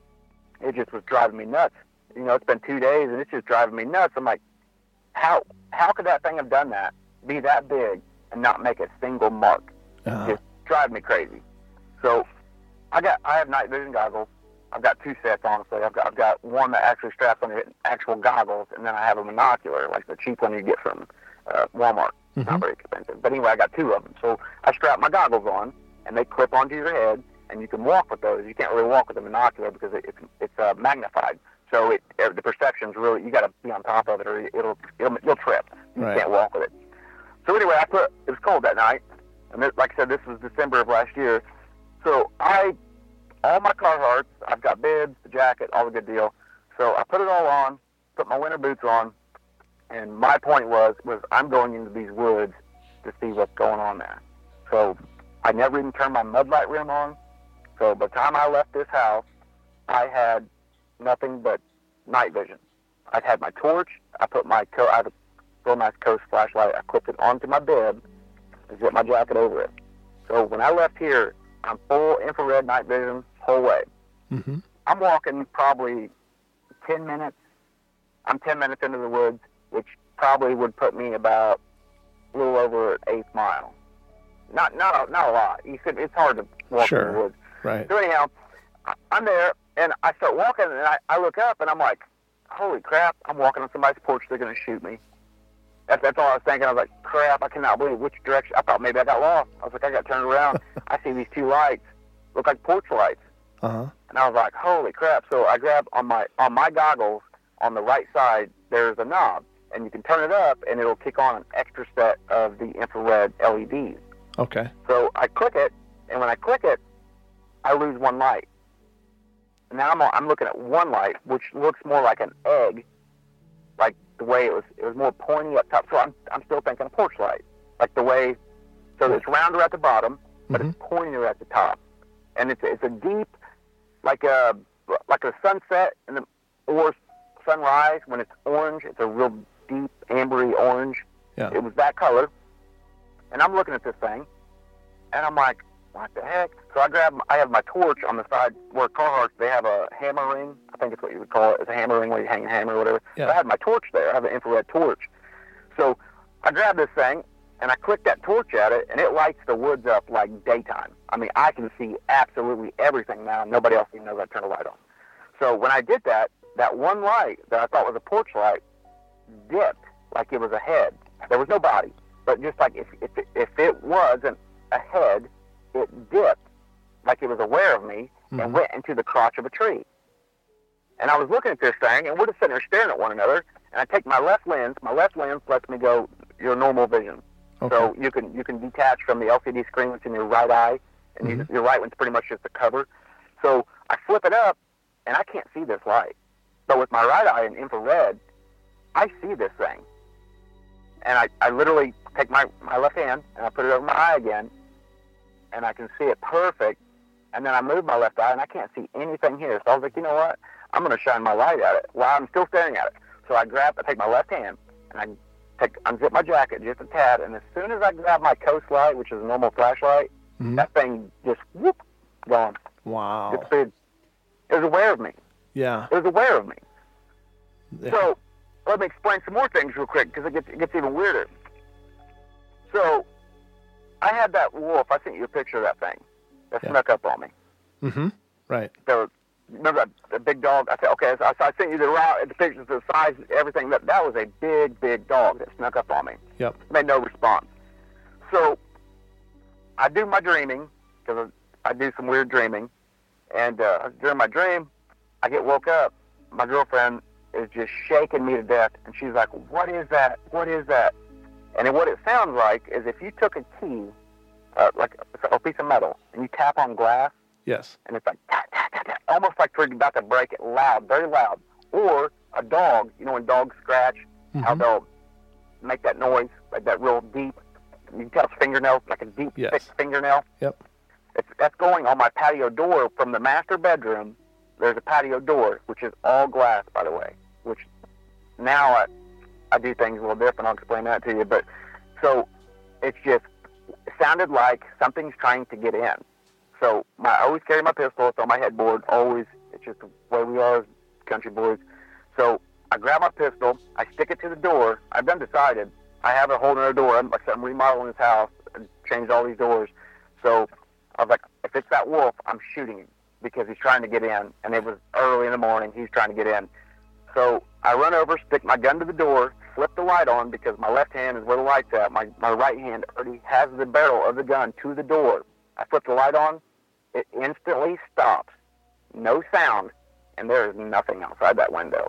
it just was driving me nuts. You know, it's been two days, and it's just driving me nuts. I'm like, how how could that thing have done that, be that big, and not make a single mark? Uh-huh. Just drive me crazy. So I got I have night vision goggles. I've got two sets, honestly. I've got I've got one that actually straps on your actual goggles, and then I have a monocular, like the cheap one you get from uh, Walmart. Mm-hmm. Not very expensive. But anyway, I got two of them. So I strap my goggles on, and they clip onto your head, and you can walk with those. You can't really walk with a monocular because it, it's it's uh, magnified. So it, uh, the perception's really, you got to be on top of it, or it'll it'll you'll trip. You Right. can't walk with it. So anyway, I put it was cold that night, and this, like I said, this was December of last year. So I all my Carhartts, I've got bibs, the jacket, all the good deal. So I put it all on, put my winter boots on, and my point was was I'm going into these woods to see what's going on there. So I never even turned my mudlight rim on. So by the time I left this house, I had nothing but night vision. I had my torch. I put my co- I had a real nice Coast flashlight. I clipped it onto my bib and zipped my jacket over it. So when I left here, I'm full infrared night vision whole way. Mm-hmm. I'm walking probably ten minutes. I'm ten minutes into the woods, which probably would put me about a little over an eighth mile. Not not a, not a lot. You could, it's hard to walk Sure. in the woods. Right. So anyhow, I- I'm there, and I start walking, and I, I look up, and I'm like, holy crap, I'm walking on somebody's porch. They're going to shoot me. That's, that's all I was thinking. I was like, crap, I cannot believe which direction. I thought maybe I got lost. I was like, I got turned around. I see these two lights, look like porch lights. Uh-huh. And I was like, holy crap. So I grab on my on my goggles, on the right side, there's a knob. And you can turn it up, and it'll kick on an extra set of the infrared L E Ds. Okay. So I click it, and when I click it, I lose one light. And now I'm, I'm looking at one light, which looks more like an egg, like the way it was it was more pointy up top. So I'm, I'm still thinking a porch light, like the way, so it's rounder at the bottom, but Mm-hmm. it's pointier at the top. And it's, it's a deep, like a, like a sunset and the, or sunrise when it's orange. It's a real deep ambery orange. Yeah. It was that color. And I'm looking at this thing, and I'm like, what the heck? So I grab, I have my torch on the side where Carhartt, they have a hammer ring. I think it's what you would call it. It's a hammer ring where you hang a hammer or whatever. Yeah. So I had my torch there. I have an infrared torch. So I grab this thing, and I click that torch at it, and it lights the woods up like daytime. I mean, I can see absolutely everything now. Nobody else even knows I turned a light on. So when I did that, that one light that I thought was a porch light dipped like it was a head. There was no body. but just like if if it, if it wasn't a head, it dipped like it was aware of me mm-hmm. and went into the crotch of a tree. And I was looking at this thing, and we're just sitting there staring at one another. And I take my left lens. My left lens lets me go your normal vision. Okay. So you can you can detach from the L C D screen that's in your right eye, and mm-hmm. you, your right one's pretty much just a cover. So I flip it up, and I can't see this light. But with my right eye in infrared, I see this thing. And I, I literally take my, my left hand, and I put it over my eye again, and I can see it perfect. And then I move my left eye, and I can't see anything here. So I was like, you know what? I'm going to shine my light at it while I'm still staring at it. So I grab, I take my left hand, and I take, unzip my jacket just a tad, and as soon as I grab my Coast light, which is a normal flashlight, mm-hmm. that thing just, whoop, gone. Wow. It's big. It was aware of me. Yeah. It was aware of me. Yeah. So let me explain some more things real quick, because it gets, it gets even weirder. So I had that wolf. I sent you a picture of that thing that yeah. snuck up on me. Mm-hmm. Right. So remember that the big dog? I said, okay, so I, so I sent you the route, the pictures, the size, everything. That that was a big, big dog that snuck up on me. Yep. Made no response. So I do my dreaming, because I do some weird dreaming, and uh, during my dream, I get woke up. My girlfriend is just shaking me to death, and she's like, "What is that? What is that?" And then what it sounds like is if you took a key, uh, like a piece of metal, and you tap on glass. Yes. And it's like, tap, tap, tap, tap, almost like you're about to break it loud, very loud. Or a dog, you know when dogs scratch, mm-hmm. how they'll make that noise, like that real deep, you can tell it's fingernail, like a deep, yes. thick fingernail. Yep. It's, that's going on my patio door from the master bedroom. There's a patio door, which is all glass, by the way, which now I, I do things a little different. I'll explain that to you. But so it's just, it sounded like something's trying to get in. So my, I always carry my pistol. It's on my headboard. Always. It's just the way we are as country boys. So I grab my pistol. I stick it to the door. I've done decided. I have a hole in the door. I'm, like, I'm remodeling this house and changed all these doors. So I was like, if it's that wolf, I'm shooting him because he's trying to get in. And it was early in the morning. He's trying to get in. So I run over, stick my gun to the door, flip the light on because my left hand is where the light's at. My, my right hand already has the barrel of the gun to the door. I flip the light on. It instantly stops. No sound. And there is nothing outside that window.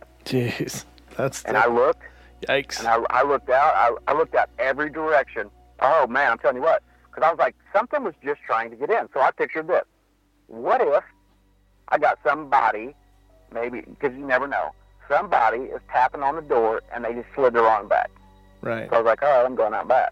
Jeez. That's and the... I looked. Yikes. And I, I looked out. I, I looked out every direction. Oh, man, I'm telling you what. Because I was like, something was just trying to get in. So I pictured this. What if I got somebody, maybe, because you never know, somebody is tapping on the door and they just slid their arm back. Right. So I was like, all right, I'm going out back.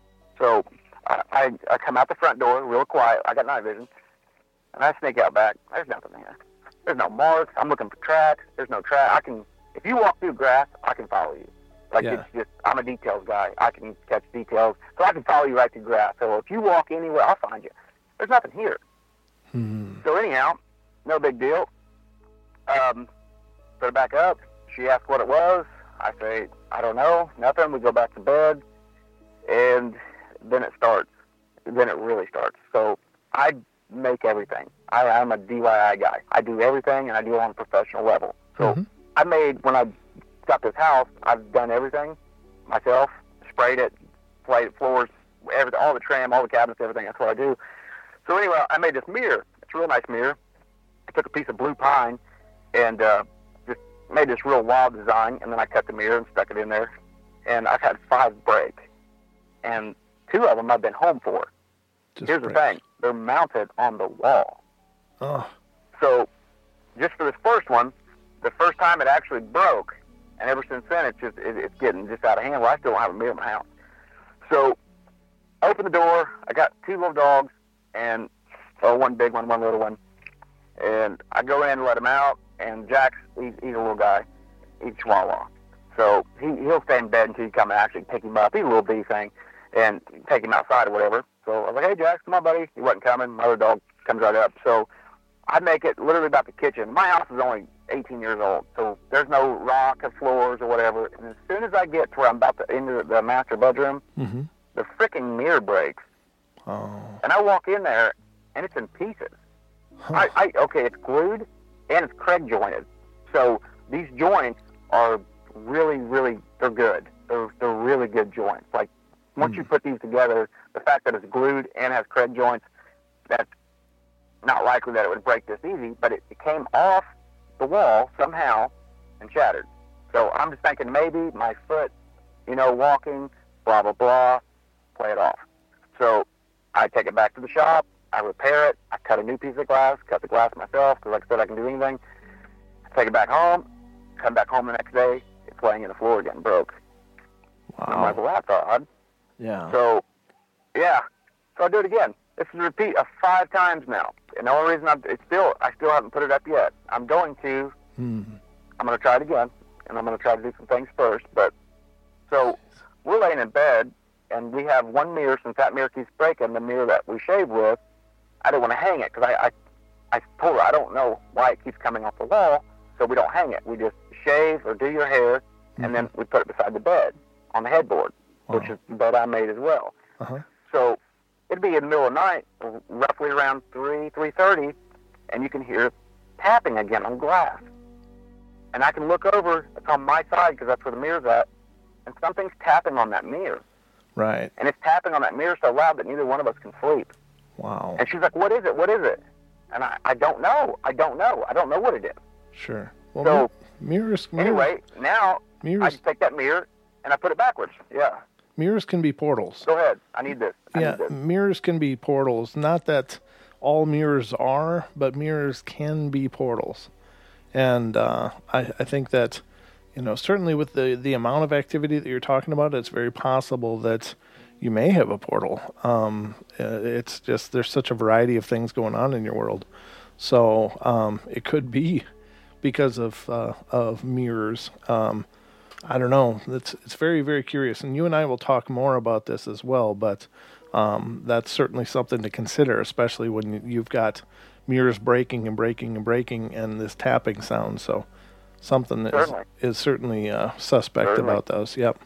So I, I, I come out the front door real quiet. I got night vision. And I sneak out back. There's nothing here. There's no marks. I'm looking for tracks. There's no track. I can, if you walk through grass, I can follow you. Like yeah. it's just, I'm a details guy. I can catch details. So I can follow you right through grass. So if you walk anywhere, I'll find you. There's nothing here. Hmm. So anyhow, no big deal. Um, put it back up. She asked what it was. I say, I don't know. Nothing. We go back to bed. And then it starts. Then it really starts. So I make everything. I, I'm a D I Y guy. I do everything, and I do it on a professional level. So mm-hmm. I made, when I got this house, I've done everything myself, sprayed it, played floors, everything, all the trim, all the cabinets, everything. That's what I do. So anyway, I made this mirror. It's a real nice mirror. I took a piece of blue pine and uh, just made this real wild design, and then I cut the mirror and stuck it in there. And I've had five break, and two of them I've been home for. Just Here's break. the thing. They're mounted on the wall. Oh. So just for this first one, the first time it actually broke, and ever since then it's just it, it's getting just out of hand. Well, I still don't have a mirror in my house. So I opened the door. I got two little dogs, and oh, one big one, one little one. And I go in and let him out, and Jack's, he's, he's a little guy. He's a Chihuahua. So he, he'll stay in bed until you come and actually pick him up. He's a little bee thing, and take him outside or whatever. So I was like, hey, Jack, come on, buddy. He wasn't coming. My other dog comes right up. So I make it literally about the kitchen. My house is only eighteen years old, so there's no rock or floors or whatever. And as soon as I get to where I'm about to enter the master bedroom, mm-hmm. the freaking mirror breaks. Oh. And I walk in there, and it's in pieces. Huh. I, I okay, it's glued, and it's Craig jointed. So these joints are really, really, they're good. They're, they're really good joints. Like, Once mm. you put these together, the fact that it's glued and has craig joints, that's not likely that it would break this easy, but it, it came off the wall somehow and shattered. So I'm just thinking maybe my foot, you know, walking, blah, blah, blah, play it off. So I take it back to the shop, I repair it, I cut a new piece of glass, cut the glass myself, because like I said, I can do anything. I take it back home, come back home the next day, it's laying in the floor again, broke. Wow. I'm like, well, that's odd. Yeah. So, yeah, so I do it again. This is a repeat of five times now. And the only reason I'm, it's still, I still haven't put it up yet. I'm going to, hmm. I'm going to try it again, and I'm going to try to do some things first. But, so, we're laying in bed, and we have one mirror. Since that mirror keeps breaking, the mirror that we shave with, I don't want to hang it, because I, I, I told her I don't know why it keeps coming off the wall, so we don't hang it. We just shave or do your hair, mm-hmm. and then we put it beside the bed on the headboard, wow. which is the bed I made as well. Uh-huh. So it'd be in the middle of the night, roughly around three, three thirty, and you can hear tapping again on glass. And I can look over, it's on my side because that's where the mirror's at, and something's tapping on that mirror. Right. And it's tapping on that mirror so loud that neither one of us can sleep. Wow. And she's like, what is it? What is it? And I, I don't know. I don't know. I don't know what it is. Sure. Well, so, mirrors, mirrors... Anyway, now mirrors, I just take that mirror and I put it backwards. Yeah. Mirrors can be portals. Go ahead. I need this. I yeah, need this. Mirrors can be portals. Not that all mirrors are, but mirrors can be portals. And uh, I, I think that, you know, certainly with the, the amount of activity that you're talking about, it's very possible that you may have a portal. Um, it's just there's such a variety of things going on in your world. So um, it could be because of uh, of mirrors. Um, I don't know. It's it's very, very curious. And you and I will talk more about this as well, but um, that's certainly something to consider, especially when you've got mirrors breaking and breaking and breaking and this tapping sound. So something that certainly. Is, is certainly uh, suspect certainly. about those. Yep.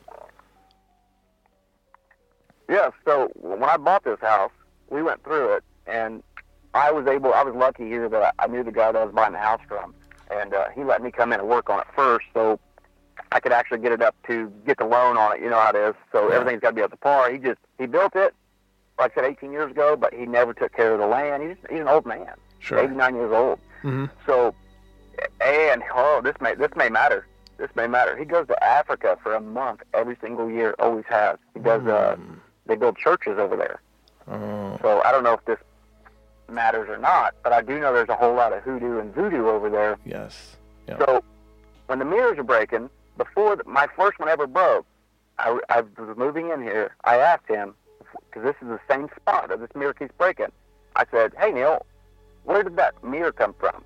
Yeah, so when I bought this house, we went through it, and I was able, I was lucky here that I knew the guy that I was buying the house from, and uh, he let me come in and work on it first, so I could actually get it up to get the loan on it. You know how it is. So yeah. Everything's got to be up to par. He just, he built it, like I said, eighteen years ago, but he never took care of the land. He's, he's an old man, sure. eighty-nine years old. Mm-hmm. So, and, oh, this may, this may matter. This may matter. He goes to Africa for a month every single year, always has. He does, uh, mm. they build churches over there. Oh. So I don't know if this matters or not, but I do know there's a whole lot of hoodoo and voodoo over there. Yes. Yep. So when the mirrors are breaking, before the, my first one ever broke, I, I was moving in here. I asked him, because this is the same spot that this mirror keeps breaking. I said, hey, Neil, where did that mirror come from?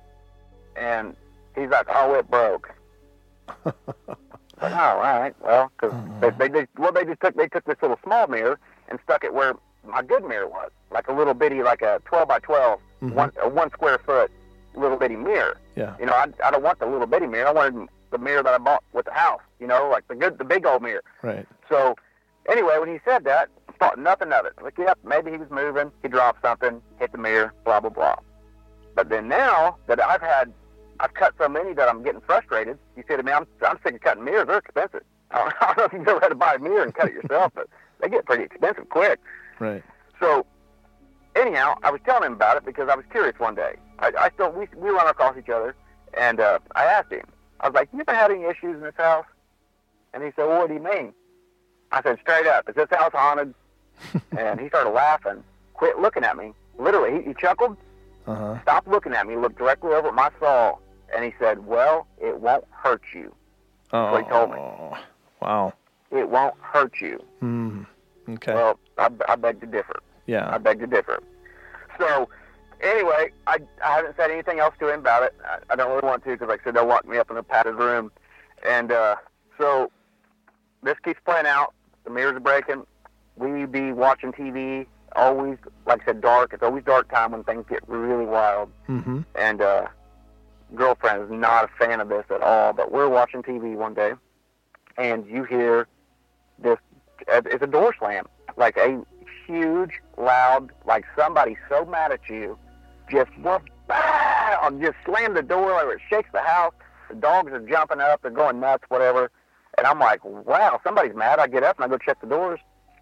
And he's like, oh, it broke. Like, oh, all right. Well, because uh-huh. they, they, well, they just took they took this little small mirror and stuck it where my good mirror was, like a little bitty, like a twelve by twelve, mm-hmm. one a one square foot little bitty mirror. Yeah. You know, I I don't want the little bitty mirror. I wanted the mirror that I bought with the house. You know, like the good, the big old mirror. Right. So, anyway, when he said that, I thought nothing of it. Like, yep, maybe he was moving, he dropped something, hit the mirror, blah blah blah. But then now that I've had I've cut so many that I'm getting frustrated. You say to me, I'm, I'm sick of cutting mirrors. They're expensive. I don't, I don't know if you've ever had to buy a mirror and cut it yourself, but they get pretty expensive quick. Right. So, anyhow, I was telling him about it because I was curious one day. I, I still, we, we run across each other, and uh, I asked him, I was like, you ever had any issues in this house? And he said, well, what do you mean? I said, straight up, is this house haunted? And he started laughing, quit looking at me. Literally, he, he chuckled, uh-huh. stopped looking at me, looked directly over at my saw, and he said, well, it won't hurt you. That's oh, what he told me. Wow. It won't hurt you. Mm. Okay. Well, I, I beg to differ. Yeah. I beg to differ. So, anyway, I, I haven't said anything else to him about it. I, I don't really want to because, like I said, they'll lock me up in a padded room. And uh, so this keeps playing out. The mirrors are breaking. We be watching T V. Always, like I said, dark. It's always dark time when things get really wild. Mm-hmm. And uh, girlfriend is not a fan of this at all. But we're watching T V one day, and you hear this. It's a door slam, like a huge, loud, like somebody so mad at you, just bah, just slam the door, like it shakes the house. The dogs are jumping up, they're going nuts, whatever. And I'm like, wow, somebody's mad. I get up and I go check the doors.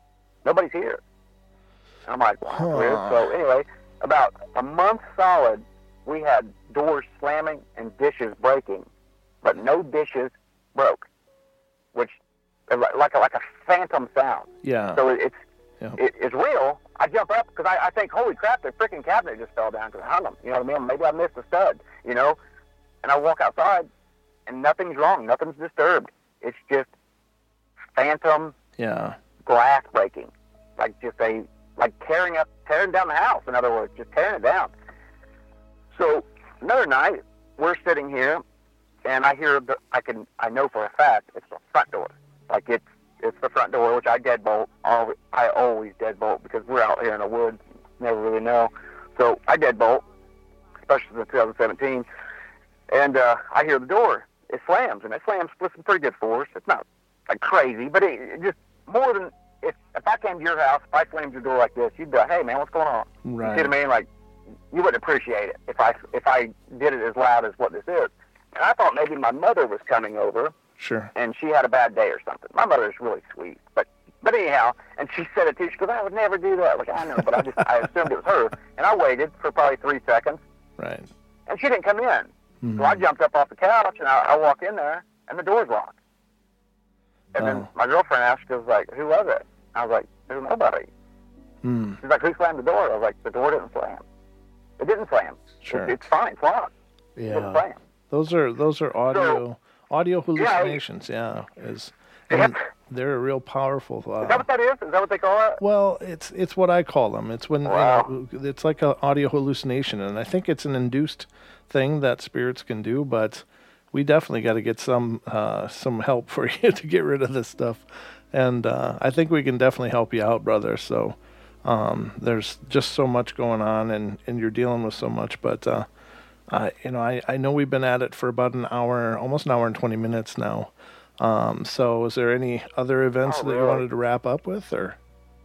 Nobody's here. I'm like, wow, Huh. weird. So anyway, about a month solid, we had doors slamming and dishes breaking, but no dishes broke, which like a, like a phantom sound. Yeah. So it's Yeah. it, it's real. I jump up because I, I think, holy crap, the freaking cabinet just fell down because I hung them. You know what I mean? Maybe I missed a stud, you know? And I walk outside, and nothing's wrong. Nothing's disturbed. It's just phantom Yeah. glass breaking. Like just a, like tearing up, tearing down the house, in other words, just tearing it down. So another night, we're sitting here, and I hear, the, I can, I know for a fact, it's the front door. Like it's, it's the front door, which I deadbolt. Al- I always deadbolt because we're out here in the woods, never really know. So I deadbolt, especially in twenty seventeen. And uh, I hear the door. It slams, and it slams with some pretty good force. It's not like crazy, but it, it just more than if if I came to your house, if I slammed your door like this, you'd be like, "Hey, man, what's going on?" Right. You see what I mean? Like you wouldn't appreciate it if I if I did it as loud as what this is. And I thought maybe my mother was coming over. Sure. And she had a bad day or something. My mother's really sweet, but but anyhow, and she said it too. She goes, "I would never do that." Like I know, but I just I assumed it was her, and I waited for probably three seconds, Right. and she didn't come in. Mm-hmm. So I jumped up off the couch and I, I walk in there, and the door's locked. And Oh. then my girlfriend asked, "Goes like, who was it?" I was like, "There's nobody." Mm. She's like, "Who slammed the door?" I was like, "The door didn't slam. It didn't slam. Sure. It, it's fine. It's locked. It didn't Yeah. slam." Those are those are audio audio hallucinations. Yeah. Is and Yep. they're a real powerful. Uh, Is that what that is? Is that what they call it? Well, it's it's what I call them. It's when Wow. you know, it's like an audio hallucination, and I think it's an induced thing that spirits can do. But we definitely got to get some uh, some help for you to get rid of this stuff, and uh, I think we can definitely help you out, brother. So um, there's just so much going on, and, and you're dealing with so much. But uh, I you know I, I know we've been at it for about an hour, almost an hour and twenty minutes now. Um, so is there any other events Oh, that you really? wanted to wrap up with, or?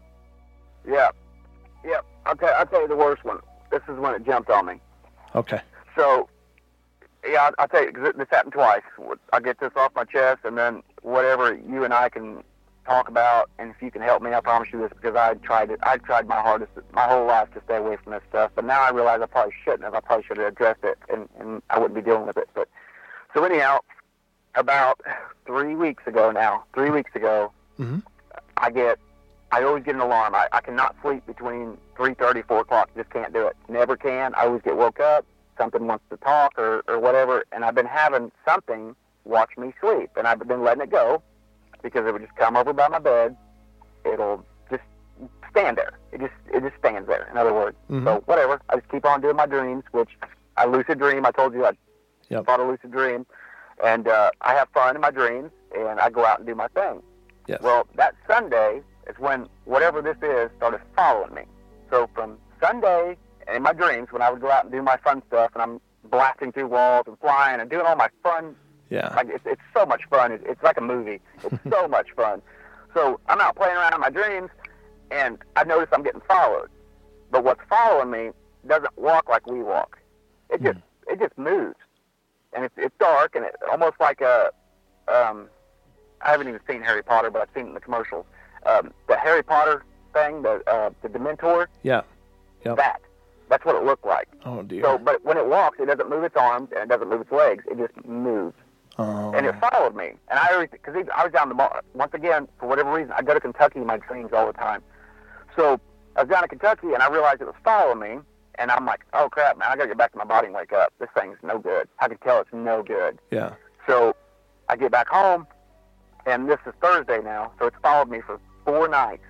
Yeah. Yeah. I'll tell, I'll tell you the worst one. This is when it jumped on me. Okay. So, yeah, I'll, I'll tell you, 'cause this happened twice. I get this off my chest, and then whatever you and I can talk about, and if you can help me, I promise you this, because I tried it. I tried my hardest, my whole life, to stay away from this stuff. But now I realize I probably shouldn't have. I probably should have addressed it, and, and I wouldn't be dealing with it. But so anyhow, about three weeks ago now, three weeks ago, Mm-hmm. I get, I always get an alarm. I, I cannot sleep between three thirty, four o'clock. Just can't do it. Never can. I always get woke up. Something wants to talk or, or whatever, and I've been having something watch me sleep, and I've been letting it go because it would just come over by my bed. It'll just stand there. It just it just stands there, in other words. Mhm. So whatever. I just keep on doing my dreams, which I lucid dream. I told you I Yep. thought a lucid dream. And uh, I have fun in my dreams, and I go out and do my thing. Yes. Well, that Sunday is when whatever this is started following me. So from Sunday in my dreams, when I would go out and do my fun stuff, and I'm blasting through walls and flying and doing all my fun, yeah. like it's, it's so much fun. It's, it's like a movie. It's so much fun. So I'm out playing around in my dreams, and I notice I'm getting followed. But what's following me doesn't walk like we walk. It just it just moves. And it's, it's dark, and it's almost like a, um, I haven't even seen Harry Potter, but I've seen it in the commercials. Um, the Harry Potter thing, the uh, the Dementor, Yeah. Yep. that, that's what it looked like. Oh dear. So, but when it walks, it doesn't move its arms, and it doesn't move its legs. It just moves. oh. And it followed me. And I always, because I was down the bar, once again, for whatever reason, I go to Kentucky in my dreams all the time. So I was down in Kentucky, and I realized it was following me. And I'm like, oh, crap, man, I got to get back to my body and wake up. This thing's no good. I can tell it's no good. Yeah. So I get back home, and this is Thursday now, so it's followed me for four nights.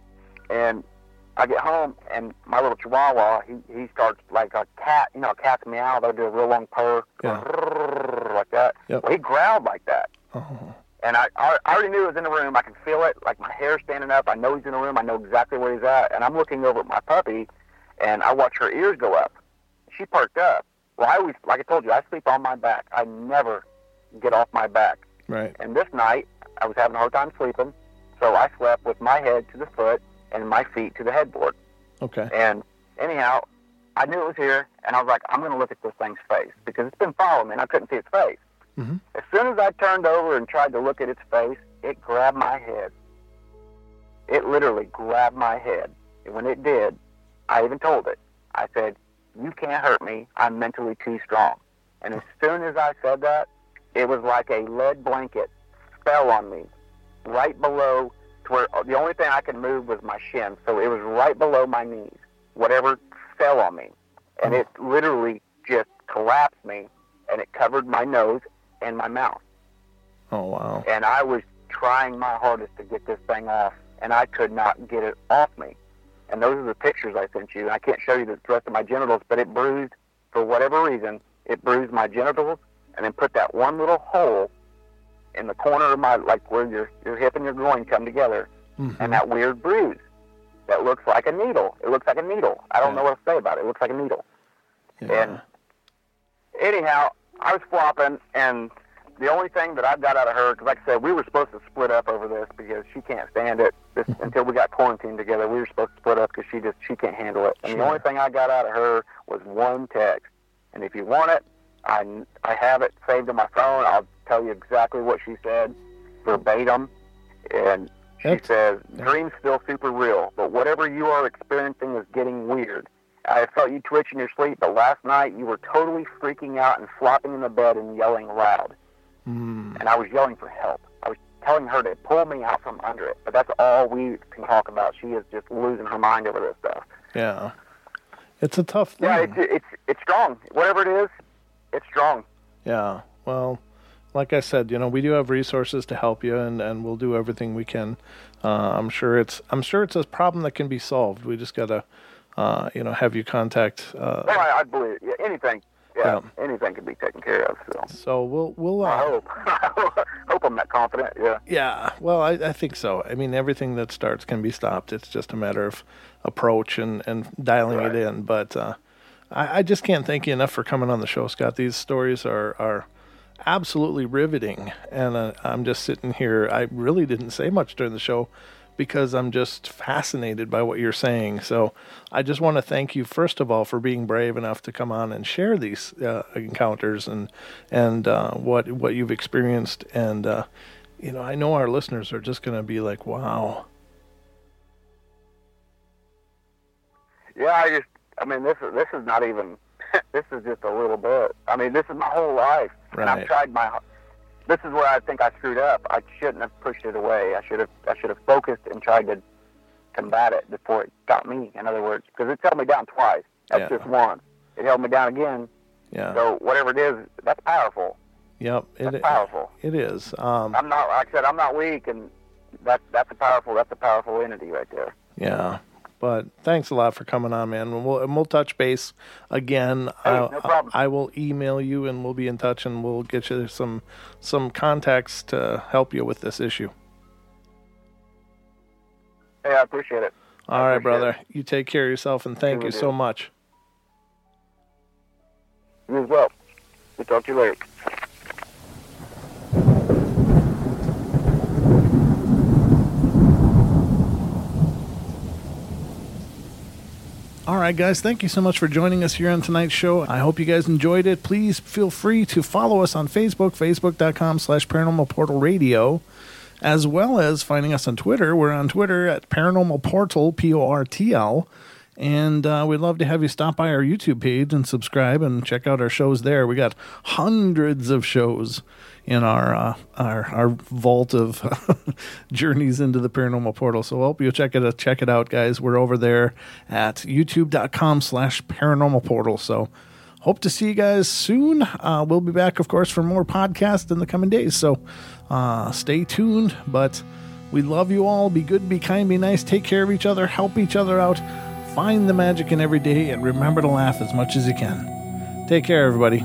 And I get home, and my little chihuahua, he, he starts like a cat. You know, a cat's meow. They'll do a real long purr, Yeah. like that. Yep. Well, he growled like that. Oh. And I, I already knew he was in the room. I can feel it, like my hair standing up. I know he's in the room. I know exactly where he's at. And I'm looking over at my puppy, and I watch her ears go up. She perked up. Well, I always, like I told you, I sleep on my back. I never get off my back. Right. And this night, I was having a hard time sleeping, so I slept with my head to the foot and my feet to the headboard. Okay. And anyhow, I knew it was here, and I was like, I'm going to look at this thing's face, because it's been following me, and I couldn't see its face. Mm-hmm. As soon as I turned over and tried to look at its face, it grabbed my head. it literally grabbed my head. And when it did, I even told it. I said, you can't hurt me. I'm mentally too strong. And as soon as I said that, it was like a lead blanket fell on me right below to where the only thing I could move was my shin. So it was right below my knees, whatever fell on me. And it literally just collapsed me, and it covered my nose and my mouth. Oh, wow. And I was trying my hardest to get this thing off, and I could not get it off me. And those are the pictures I sent you. I can't show you the rest of my genitals, but it bruised, for whatever reason, it bruised my genitals and then put that one little hole in the corner of my, like where your, your hip and your groin come together, mm-hmm. and that weird bruise that looks like a needle. It looks like a needle. I don't yeah. know what to say about it. It looks like a needle. Yeah. And anyhow, I was flopping, and the only thing that I got out of her, because like I said, we were supposed to split up over this because she can't stand it. This, until we got quarantined together, we were supposed to split up because she just she can't handle it. And sure. the only thing I got out of her was one text. And if you want it, I, I have it saved on my phone. I'll tell you exactly what she said, verbatim. And she That's, says, dreams still super real, but whatever you are experiencing is getting weird. I felt you twitch in your sleep, but last night you were totally freaking out and flopping in the bed and yelling loud. Mm. And I was yelling for help. I was telling her to pull me out from under it, but that's all we can talk about. She is just losing her mind over this stuff. Yeah. It's a tough thing. Yeah, it's, it's, it's strong. Whatever it is, it's strong. Yeah. Well, like I said, you know, we do have resources to help you, and, and we'll do everything we can. Uh, I'm sure it's I'm sure it's a problem that can be solved. We just gotta, uh, you know, have you contact. Uh, well, I, I believe yeah, anything. Yeah, yeah, anything can be taken care of. So, so we'll we'll. Uh, I hope. I hope I'm that confident. Yeah. Yeah. Well, I, I think so. I mean, everything that starts can be stopped. It's just a matter of approach and, and dialing right. it in. But uh, I, I just can't thank you enough for coming on the show, Scott. These stories are are absolutely riveting, and uh, I'm just sitting here. I really didn't say much during the show because I'm just fascinated by what you're saying. So I just want to thank you, first of all, for being brave enough to come on and share these uh, encounters and and uh, what what you've experienced. And uh, you know, I know our listeners are just going to be like, "Wow." Yeah, I just, I mean, this is this is not even. This is just a little bit. I mean, this is my whole life, right. and I've tried my. This is where I think I screwed up. I shouldn't have pushed it away. I should have. I should have focused and tried to combat it before it got me. In other words, because it held me down twice. That's yeah. just once. It held me down again. Yeah. So whatever it is, that's powerful. Yep. That's it, powerful. It is. Um, I'm not. Like I said, I'm not weak, and that that's a powerful. That's a powerful entity right there. Yeah. But thanks a lot for coming on, man. And we'll, and we'll touch base again. Hey, no problem. I, I will email you, and we'll be in touch, and we'll get you some some contacts to help you with this issue. Hey, I appreciate it. All right, brother. It. You take care of yourself, and thank you, you so much. You as well. We'll talk to you later. All right, guys, thank you so much for joining us here on tonight's show. I hope you guys enjoyed it. Please feel free to follow us on Facebook, facebook.com slash Paranormal Portal Radio, as well as finding us on Twitter. We're on Twitter at Paranormal Portal, P O R T L, and uh, we'd love to have you stop by our YouTube page and subscribe and check out our shows there. We got hundreds of shows in our uh, our our vault of journeys into the paranormal portal. So I hope you'll check it out, check it out, guys. We're over there at youtube.com slash paranormal portal. So hope to see you guys soon. Uh, we'll be back, of course, for more podcasts in the coming days. So uh, stay tuned. But we love you all. Be good, be kind, be nice. Take care of each other. Help each other out. Find the magic in every day, and remember to laugh as much as you can. Take care, everybody.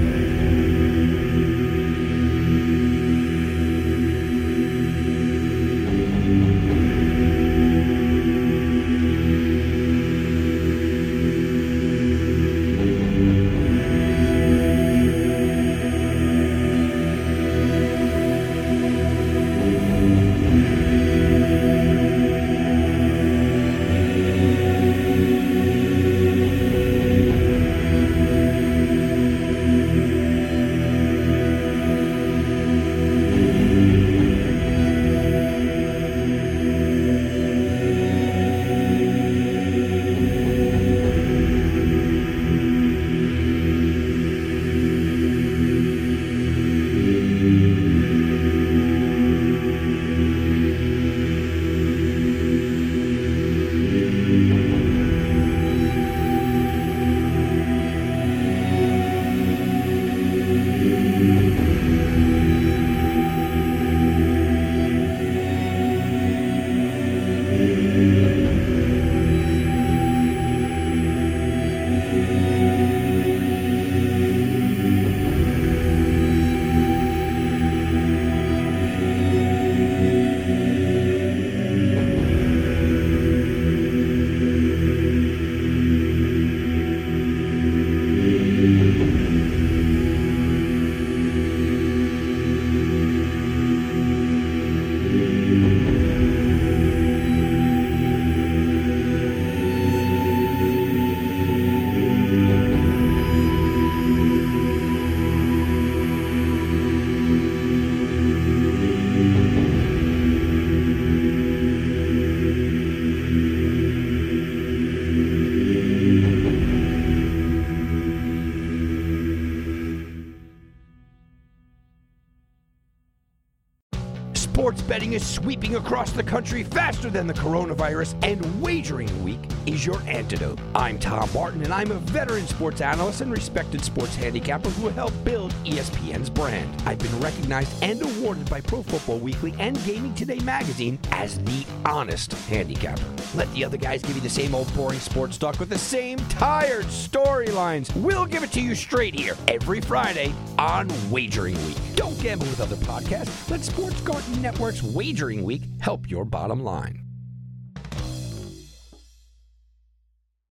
Sports betting is sweeping across the country faster than the coronavirus, and Wagering Week is your antidote. I'm Tom Barton, and I'm a veteran sports analyst and respected sports handicapper who helped build E S P N's brand. I've been recognized and awarded by Pro Football Weekly and Gaming Today magazine as the honest handicapper. Let the other guys give you the same old boring sports talk with the same tired storylines. We'll give it to you straight here every Friday on Wagering Week. Don't gamble with other podcasts. Let Sports Garden Network's Wagering Week help your bottom line.